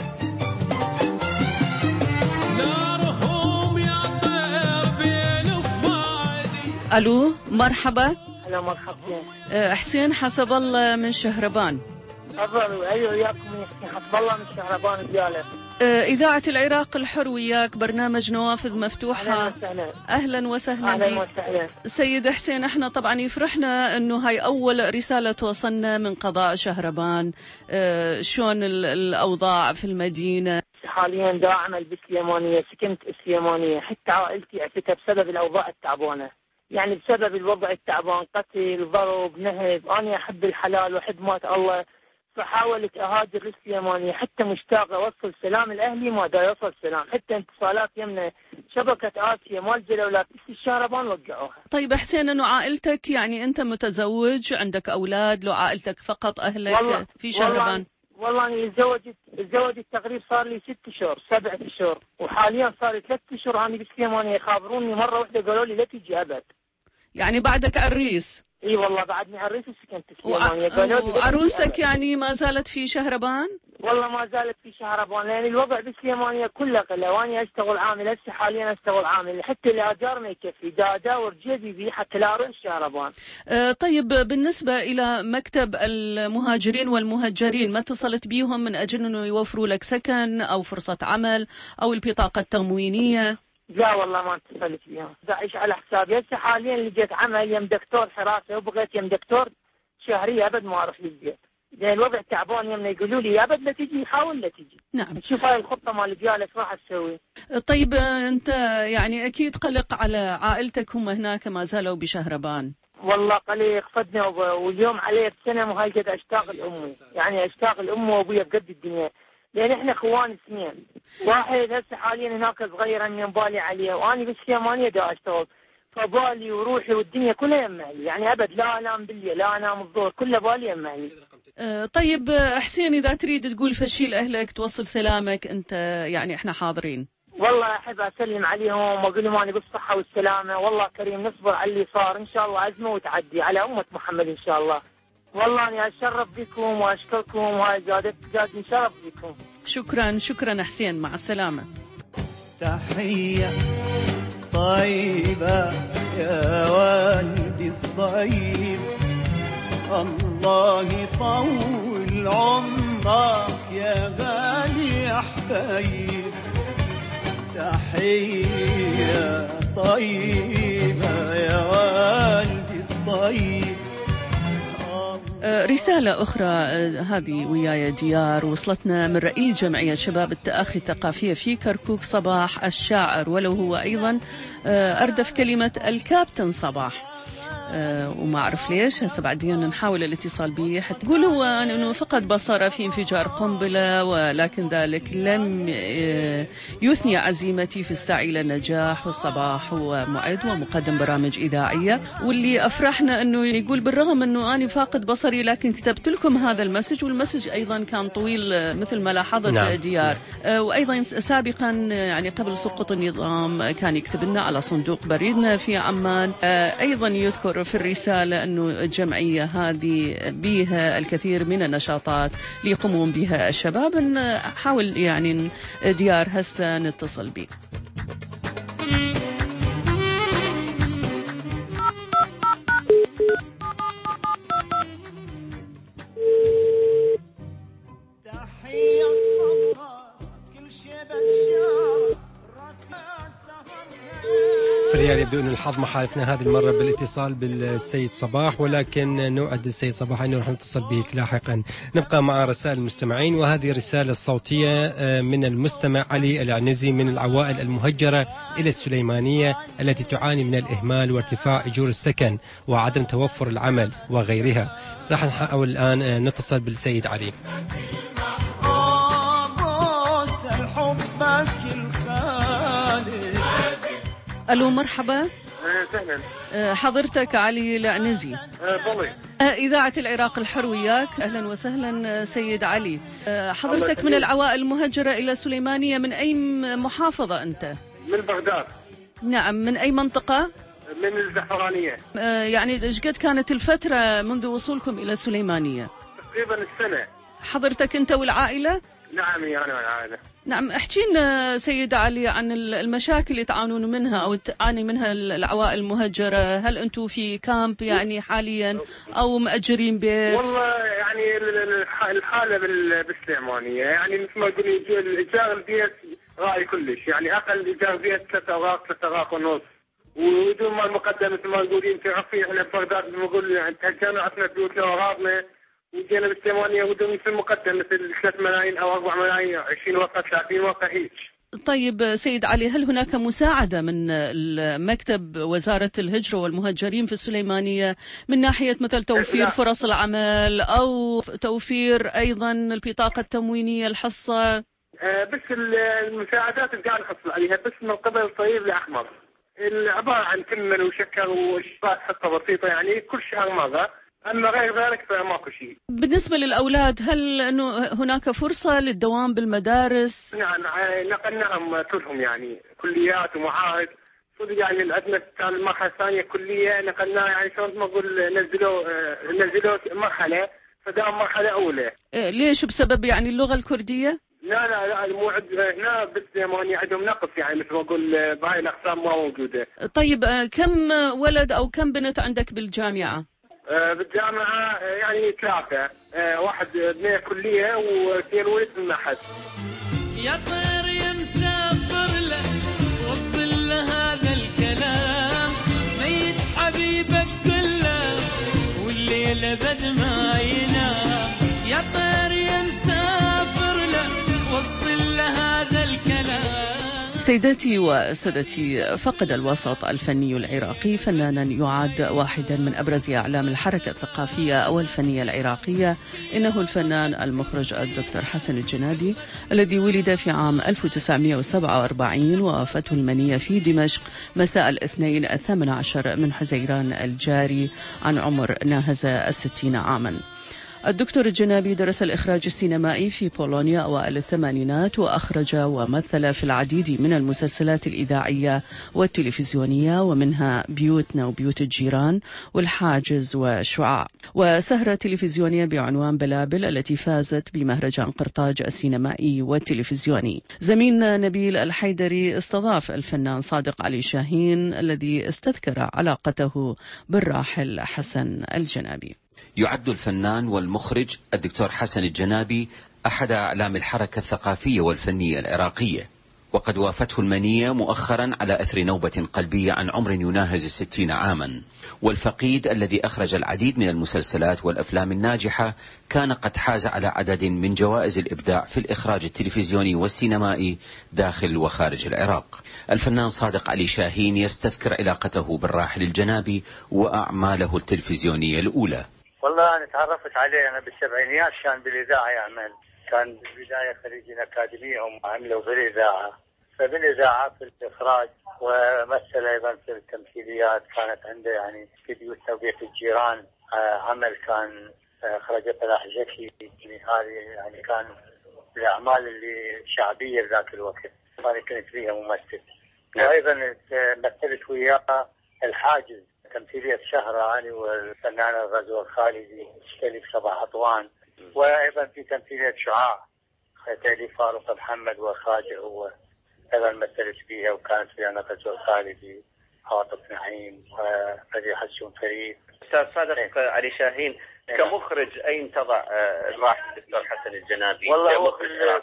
ألو، مرحبا. أهلا مرحبا. حسين حسب الله من شهربان. تفضلوا. أيوة وياكم حسين حسب الله من شهربان ديالى. إذاعة العراق الحر وياك، برنامج نوافذ مفتوحة. أهلا وسهلا. أهلا وسهلا. أهلا وسهلا. سيد حسين، احنا طبعا يفرحنا أنه هاي أول رسالة توصلنا من قضاء شهربان. اه شلون الأوضاع في المدينة؟ حاليا دا أعمل بالسليمانية، سكنت السليمانية، حتى عائلتي عفتها بسبب الأوضاع التعبانة، يعني بسبب الوضع التعبان، قتل، ضرب، نهب. أنا أحب الحلال وأحب مات الله، فحاولت أهاجر للسليمانية، حتى مشتاق أوصل سلام الأهلي ما دا يوصل سلام، حتى انتصالات يمنا شبكة آسيا مال جلولات بس الشهربان وقعوها. طيب حسين، أنه عائلتك يعني أنت متزوج، عندك أولاد، لو عائلتك فقط أهلك والله في شهربان؟ والله أنا تزوجت تزوجت تقريبا صار لي ست شهور سبعة شهور، وحاليا صار لي ثلاث شهور أنا بالسليمانية. خابروني مرة واحدة قالوا لي لا تجي أبد. يعني بعدك عريس؟ اي والله بعدني عريس وسكنت السليمانية. قالوا لي وعروستك يعني ما زالت في شهربان؟ والله ما زالت في شهربان، لأن الوضع بالسليمانية كله قلة، وأنا أشتغل عامل، هسه حاليا أشتغل عامل، حتى الأجار ما يكفي، دا أداور جيبي بي حتى لا أروح شهربان. أه طيب، بالنسبة إلى مكتب المهاجرين والمهجرين، ما اتصلت بيهم من أجل أنه يوفروا لك سكن أو فرصة عمل أو البطاقة التموينية؟ لا والله ما اتصلت بيهم، أعيش على حسابي. هسه حاليا لقيت عمل يم دكتور حراسة، وبغيت يم دكتور شهرية، أبد ما أروح للبيت، لأن الوضع تعبان. يمنا يقولوا لي أبد لا تجي، حاول لا تجي. نعم. شوف هاي الخطة مال جالس راح تسوي. طيب أنت يعني أكيد قلق على عائلتك، هم هناك ما زالوا بشهربان. والله قليل خفدنا، واليوم عليه بسنة وهاي قد أشتاق لأمي، يعني أشتاق لأمي وأبويا بقد الدنيا، لأن إحنا إخوان اثنين، واحد هسه حاليا هناك صغير أني بالي عليه، وأنا بالسليمانية دا أشتغل، فبالي وروحي والدنيا كلها يمهلي، يعني أبد لا أنام بالليل لا أنام الظهر، كله بالي يمهلي. أه طيب حسين، إذا تريد تقول فشي لأهلك توصل سلامك أنت، يعني إحنا حاضرين. والله أحب أسلم عليهم وأقول لهم أنا بالصحة والسلامة، والله كريم نصبر على اللي صار، إن شاء الله أزمة وتعدي على أمة محمد إن شاء الله. والله أنا أتشرف بكم وأشكركم وهاي زادت زادني شرف بكم. شكرا شكرا حسين، مع السلامة. تحية طيبة يا والدي الطيب، الله يطول عمرك يا غالي يا حبيب. تحية طيبة يا والدي الطيب. رسالة أخرى هذه وياي ديار وصلتنا من رئيس جمعية شباب التأخي الثقافية في كركوك صباح الشاعر، ولو هو أيضا أردف كلمة الكابتن صباح، أه وما أعرف ليش. هسه بعدين نحاول الاتصال به. حتقول هو أنه فقد بصره في انفجار قنبلة، ولكن ذلك لم يثني عزيمتي في السعي إلى النجاح. والصباح هو معد ومقدم برامج إذاعية، واللي أفرحنا أنه يقول بالرغم أنه أنا فاقد بصري لكن كتبت لكم هذا المسج، والمسج أيضا كان طويل مثل ما لاحظت نعم. ديار. أه وأيضا سابقا يعني قبل سقوط النظام كان يكتب لنا على صندوق بريدنا في عمان. أه أيضا يذكر في الرسالة أنه الجمعية هذه بها الكثير من النشاطات ليقومون بها الشباب. نحاول يعني ديار هسه نتصل به. فريال يبدو أن الحظ ما حالفنا هذه المرة بالاتصال بالسيد صباح، ولكن نوعد السيد صباح أنه راح نتصل بك لاحقا. نبقى مع رسائل المستمعين، وهذه الرسالة الصوتية من المستمع علي العنزي من العوائل المهجرة إلى السليمانية التي تعاني من الإهمال وارتفاع أجور السكن وعدم توفر العمل وغيرها. راح نحاول الآن نتصل بالسيد علي. ألو مرحبا. سهلا. حضرتك علي العنزي. طبعا. إذاعة العراق الحر وياك. أهلا وسهلا سيد علي. حضرتك من العوائل المهجرة إلى سليمانية، من أي محافظة أنت؟ من بغداد. نعم. من أي منطقة؟ من الزعفرانية. يعني إيش قد كانت الفترة منذ وصولكم إلى سليمانية؟ تقريبا السنة. حضرتك أنت والعائلة؟ نعم أنا والعائلة. نعم. احكي لنا سيد علي عن المشاكل اللي تعانون منها أو تعاني منها العوائل المهجرة. هل أنتم في كامب يعني حاليا أو مأجرين بيت؟ والله يعني الحالة بالسليمانية يعني مثل ما يقول الإيجار البيت غالي كلش، يعني أقل إيجار بيت ثلاثة أوراق ثلاثة أوراق ونص، ودون ما المقدم مثل ما يقولين تعرفين احنا ببغداد بنقول يعني تهجرنا عشنا بيوتنا وأغراضنا، وجينا بالسليمانية ودون مثل المقدم مثل ثلاث ملايين أو أربع ملايين عشرين ورقة ثلاثين ورقة هيك. طيب سيد علي، هل هناك مساعدة من مكتب وزارة الهجرة والمهجرين في السليمانية من ناحية مثل توفير فرص العمل أو توفير أيضا البطاقة التموينية الحصة؟ آه بس المساعدات اللي قاعد نحصل عليها بس من قبل الطريق الأحمر، عبارة عن كمل وشكر واشتراك حصة بسيطة يعني كل شهر مرة، أما غير ذلك فماكو شيء. بالنسبة للأولاد هل أنه هناك فرصة للدوام بالمدارس؟ نعم نقلناهم كلهم يعني كليات ومعاهد، صدق يعني عندنا المرحلة الثانية كلية نقلناها يعني شلون ما أقول نزلوا نزلوا مرحلة فدام مرحلة أولى. ليش؟ بسبب يعني اللغة الكردية؟ لا لا لا مو هنا بالسليمانية عندهم نقص يعني مثل ما أقول بهاي الأقسام ما موجودة. طيب كم ولد أو كم بنت عندك بالجامعة؟ بالجامعة يعني ثلاثة، واحد بنية كلية واثنين ولد بالمعهد. يا طير يا مسافر له وصل له هذا الكلام، ميت حبيبك كله والليل بد ما ينام. يا طير يا مسافر له وصل له هذا الكلام. سيداتي وسادتي، فقد الوسط الفني العراقي فنانا يعد واحدا من أبرز أعلام الحركة الثقافية والفنية العراقية. إنه الفنان المخرج الدكتور حسن الجنادي الذي ولد في عام ألف وتسعمائة وسبعة وأربعين ووافته المنية في دمشق مساء الاثنين الثامن عشر من حزيران الجاري عن عمر ناهز الستين عاما. الدكتور الجنابي درس الإخراج السينمائي في بولونيا أوائل الثمانينات، وأخرج ومثل في العديد من المسلسلات الإذاعية والتلفزيونية، ومنها بيوتنا وبيوت الجيران والحاجز وشعاع، وسهرة تلفزيونية بعنوان بلابل التي فازت بمهرجان قرطاج السينمائي والتلفزيوني. زميلنا نبيل الحيدري استضاف الفنان صادق علي شاهين الذي استذكر علاقته بالراحل حسن الجنابي. يعد الفنان والمخرج الدكتور حسن الجنابي أحد أعلام الحركة الثقافية والفنية العراقية، وقد وافته المنية مؤخرا على أثر نوبة قلبية عن عمر يناهز الستين عاما. والفقيد الذي أخرج العديد من المسلسلات والأفلام الناجحة كان قد حاز على عدد من جوائز الإبداع في الإخراج التلفزيوني والسينمائي داخل وخارج العراق. الفنان صادق علي شاهين يستذكر علاقته بالراحل الجنابي وأعماله التلفزيونية الأولى. والله أنا تعرفت عليه أنا بالسبعينيات، كان بالإذاعة يعمل، كان بالبداية خريج أكاديمية هم عملوا بالإذاعة، فبالإذاعة في الإخراج، ومثل أيضا في التمثيليات. كانت عنده يعني في بيوتنا وبيت الجيران عمل كان أخرجه فلاح زكي، يعني هذه يعني كان الأعمال اللي شعبية ذاك الوقت، أنا كنت فيها ممثل. وأيضا مثلت وياه الحاجز، تمثيلية شهرة أنا والفنان الغزو الخالدي تأليف صباح أطوان، وأيضا في تمثيلية شعاع تأليف فاروق محمد وخاجه هو أيضا مثلت فيها، وكانت فيها غزو الخالدي، عاطف نعيم وفريد حسون فريد. أستاذ صادق علي شاهين، كمخرج أين تضع الراحل الدكتور حسن الجنابي؟ والله هو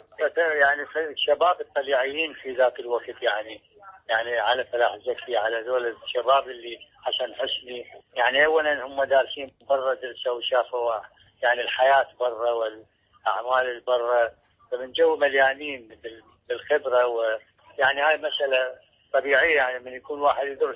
يعني الشباب الطليعيين في ذاك الوقت، يعني يعني على فلاح زكي، على ذول الشباب اللي حسن حسني، يعني اولا هم دارسين برا، درسوا وشافوا يعني الحياه برا والاعمال البرا، فمن جو مليانين بالخبره، ويعني هاي مساله طبيعيه، يعني من يكون واحد يدرس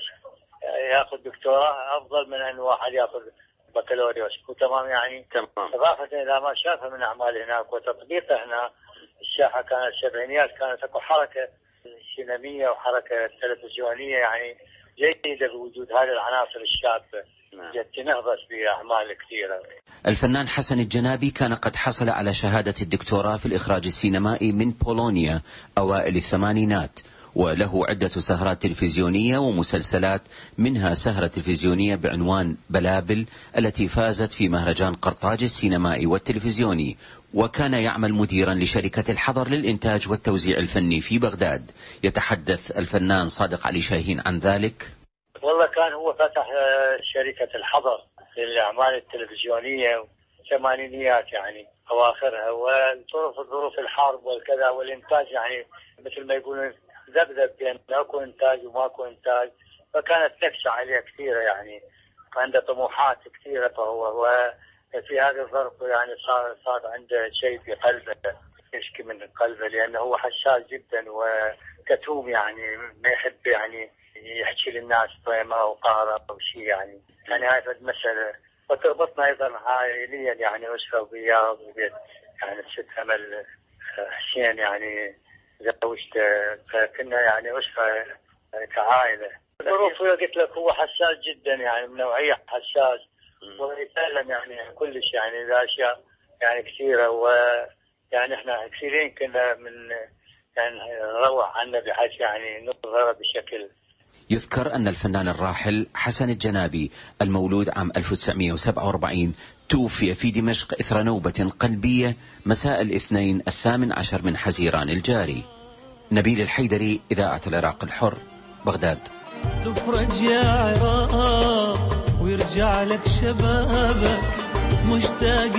ياخذ دكتوراه افضل من ان واحد ياخذ بكالوريوس، وتمام يعني تمام. اضافه الى ما شافه من اعمال هناك وتطبيقه هنا. الساحه كانت السبعينيات، كانت اكو حركه سينمائيه وحركه تلفزيونيه يعني جيدة بوجود هذه العناصر الشابة، تنهضت بأعمال كثيرة. الفنان حسن الجنابي كان قد حصل على شهادة الدكتوراه في الإخراج السينمائي من بولونيا أوائل الثمانينات، وله عدة سهرات تلفزيونية ومسلسلات، منها سهرة تلفزيونية بعنوان بلابل التي فازت في مهرجان قرطاج السينمائي والتلفزيوني، وكان يعمل مديرا لشركة الحضر للإنتاج والتوزيع الفني في بغداد. يتحدث الفنان صادق علي شاهين عن ذلك. والله كان هو فتح شركة الحضر للأعمال التلفزيونية الثمانينيات يعني أواخرها، وظروف ظروف الحرب والكذا والإنتاج يعني مثل ما يقولون ذبذب بين اكو إنتاج وماكو إنتاج، فكانت تكسى عليه كثيرة، يعني عنده طموحات كثيرة، فهو وفي هذا الظرف يعني صار صار عنده شيء في قلبه يشكي من قلبه، لأنه هو حساس جدا وكتوم، يعني ما يحب يعني يحكي للناس ما أو قارة أو شيء، يعني يعني هاي مسألة. وتربطنا أيضا عائليا، يعني أسرة وبياض وبيت يعني الست أمل حسين يعني زوجته، فكنا يعني أسرة كعائلة. ظروفه قلت لك هو حساس جدا، يعني من نوعية حساس، ويتكلم يعني كلش يعني ذا أشياء يعني كثيرة، ويعني احنا كثيرين كنا من يعني نروح عنه بحيث يعني نظهر بشكل. يذكر أن الفنان الراحل حسن الجنابي المولود عام ألف وتسعمئة وسبعة وأربعين توفي في دمشق إثر نوبة قلبية مساء الاثنين الثامن عشر من حزيران الجاري. نبيل الحيدري، إذاعة العراق الحر، بغداد. تفرج يا عراق ويرجع لك شبابك، مشتاق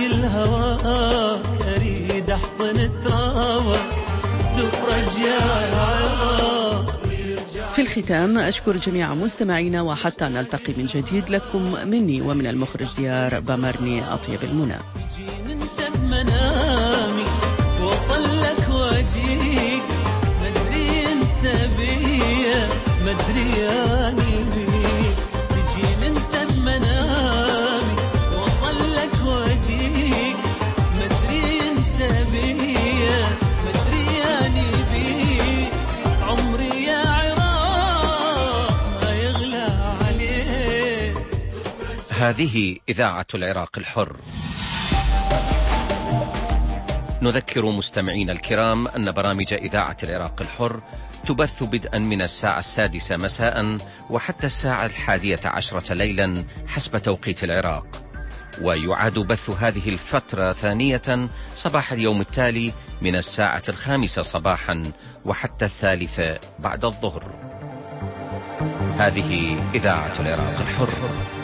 لهواك أريد أحضن ترابك، تفرج يا عراق. في الختام أشكر جميع مستمعينا، وحتى نلتقي من جديد لكم مني ومن المخرج ديار بمرني أطيب المنى. انت بمنامي وصل لك واجيك، مدري انت بيا مدري اني بيك، تجين انت بمنامي وصل لك واجيك، مدري انت بيا مدري اني بيك، عمري يا عراق ما يغلى عليك. هذه إذاعة العراق الحر. نذكر مستمعين الكرام أن برامج إذاعة العراق الحر تبث بدءا من الساعة السادسة مساء وحتى الساعة الحادية عشرة ليلا حسب توقيت العراق، ويعاد بث هذه الفترة ثانية صباح اليوم التالي من الساعة الخامسة صباحا وحتى الثالثة بعد الظهر. هذه إذاعة العراق الحر.